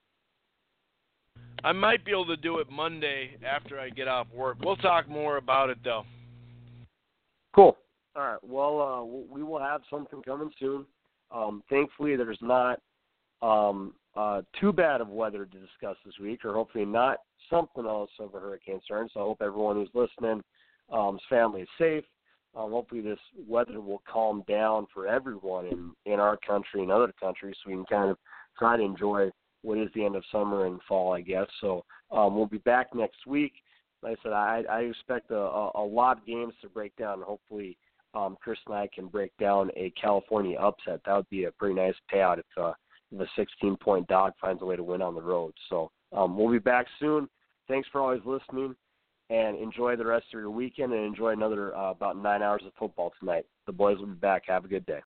I might be able to do it Monday after I get off work. We'll talk more about it though. Cool. All right. Well, we will have something coming soon. Thankfully, there's not too bad of weather to discuss this week, or hopefully not something else of a hurricane concern. So I hope everyone who's listening, his family is safe. Hopefully this weather will calm down for everyone in our country and other countries, so we can kind of try to enjoy what is the end of summer and fall, I guess. So we'll be back next week. Like I said, I expect a lot of games to break down. Hopefully Chris and I can break down a California upset. That would be a pretty nice payout if a 16-point dog finds a way to win on the road. So we'll be back soon. Thanks for always listening. And enjoy the rest of your weekend and enjoy another about 9 hours of football tonight. The boys will be back. Have a good day.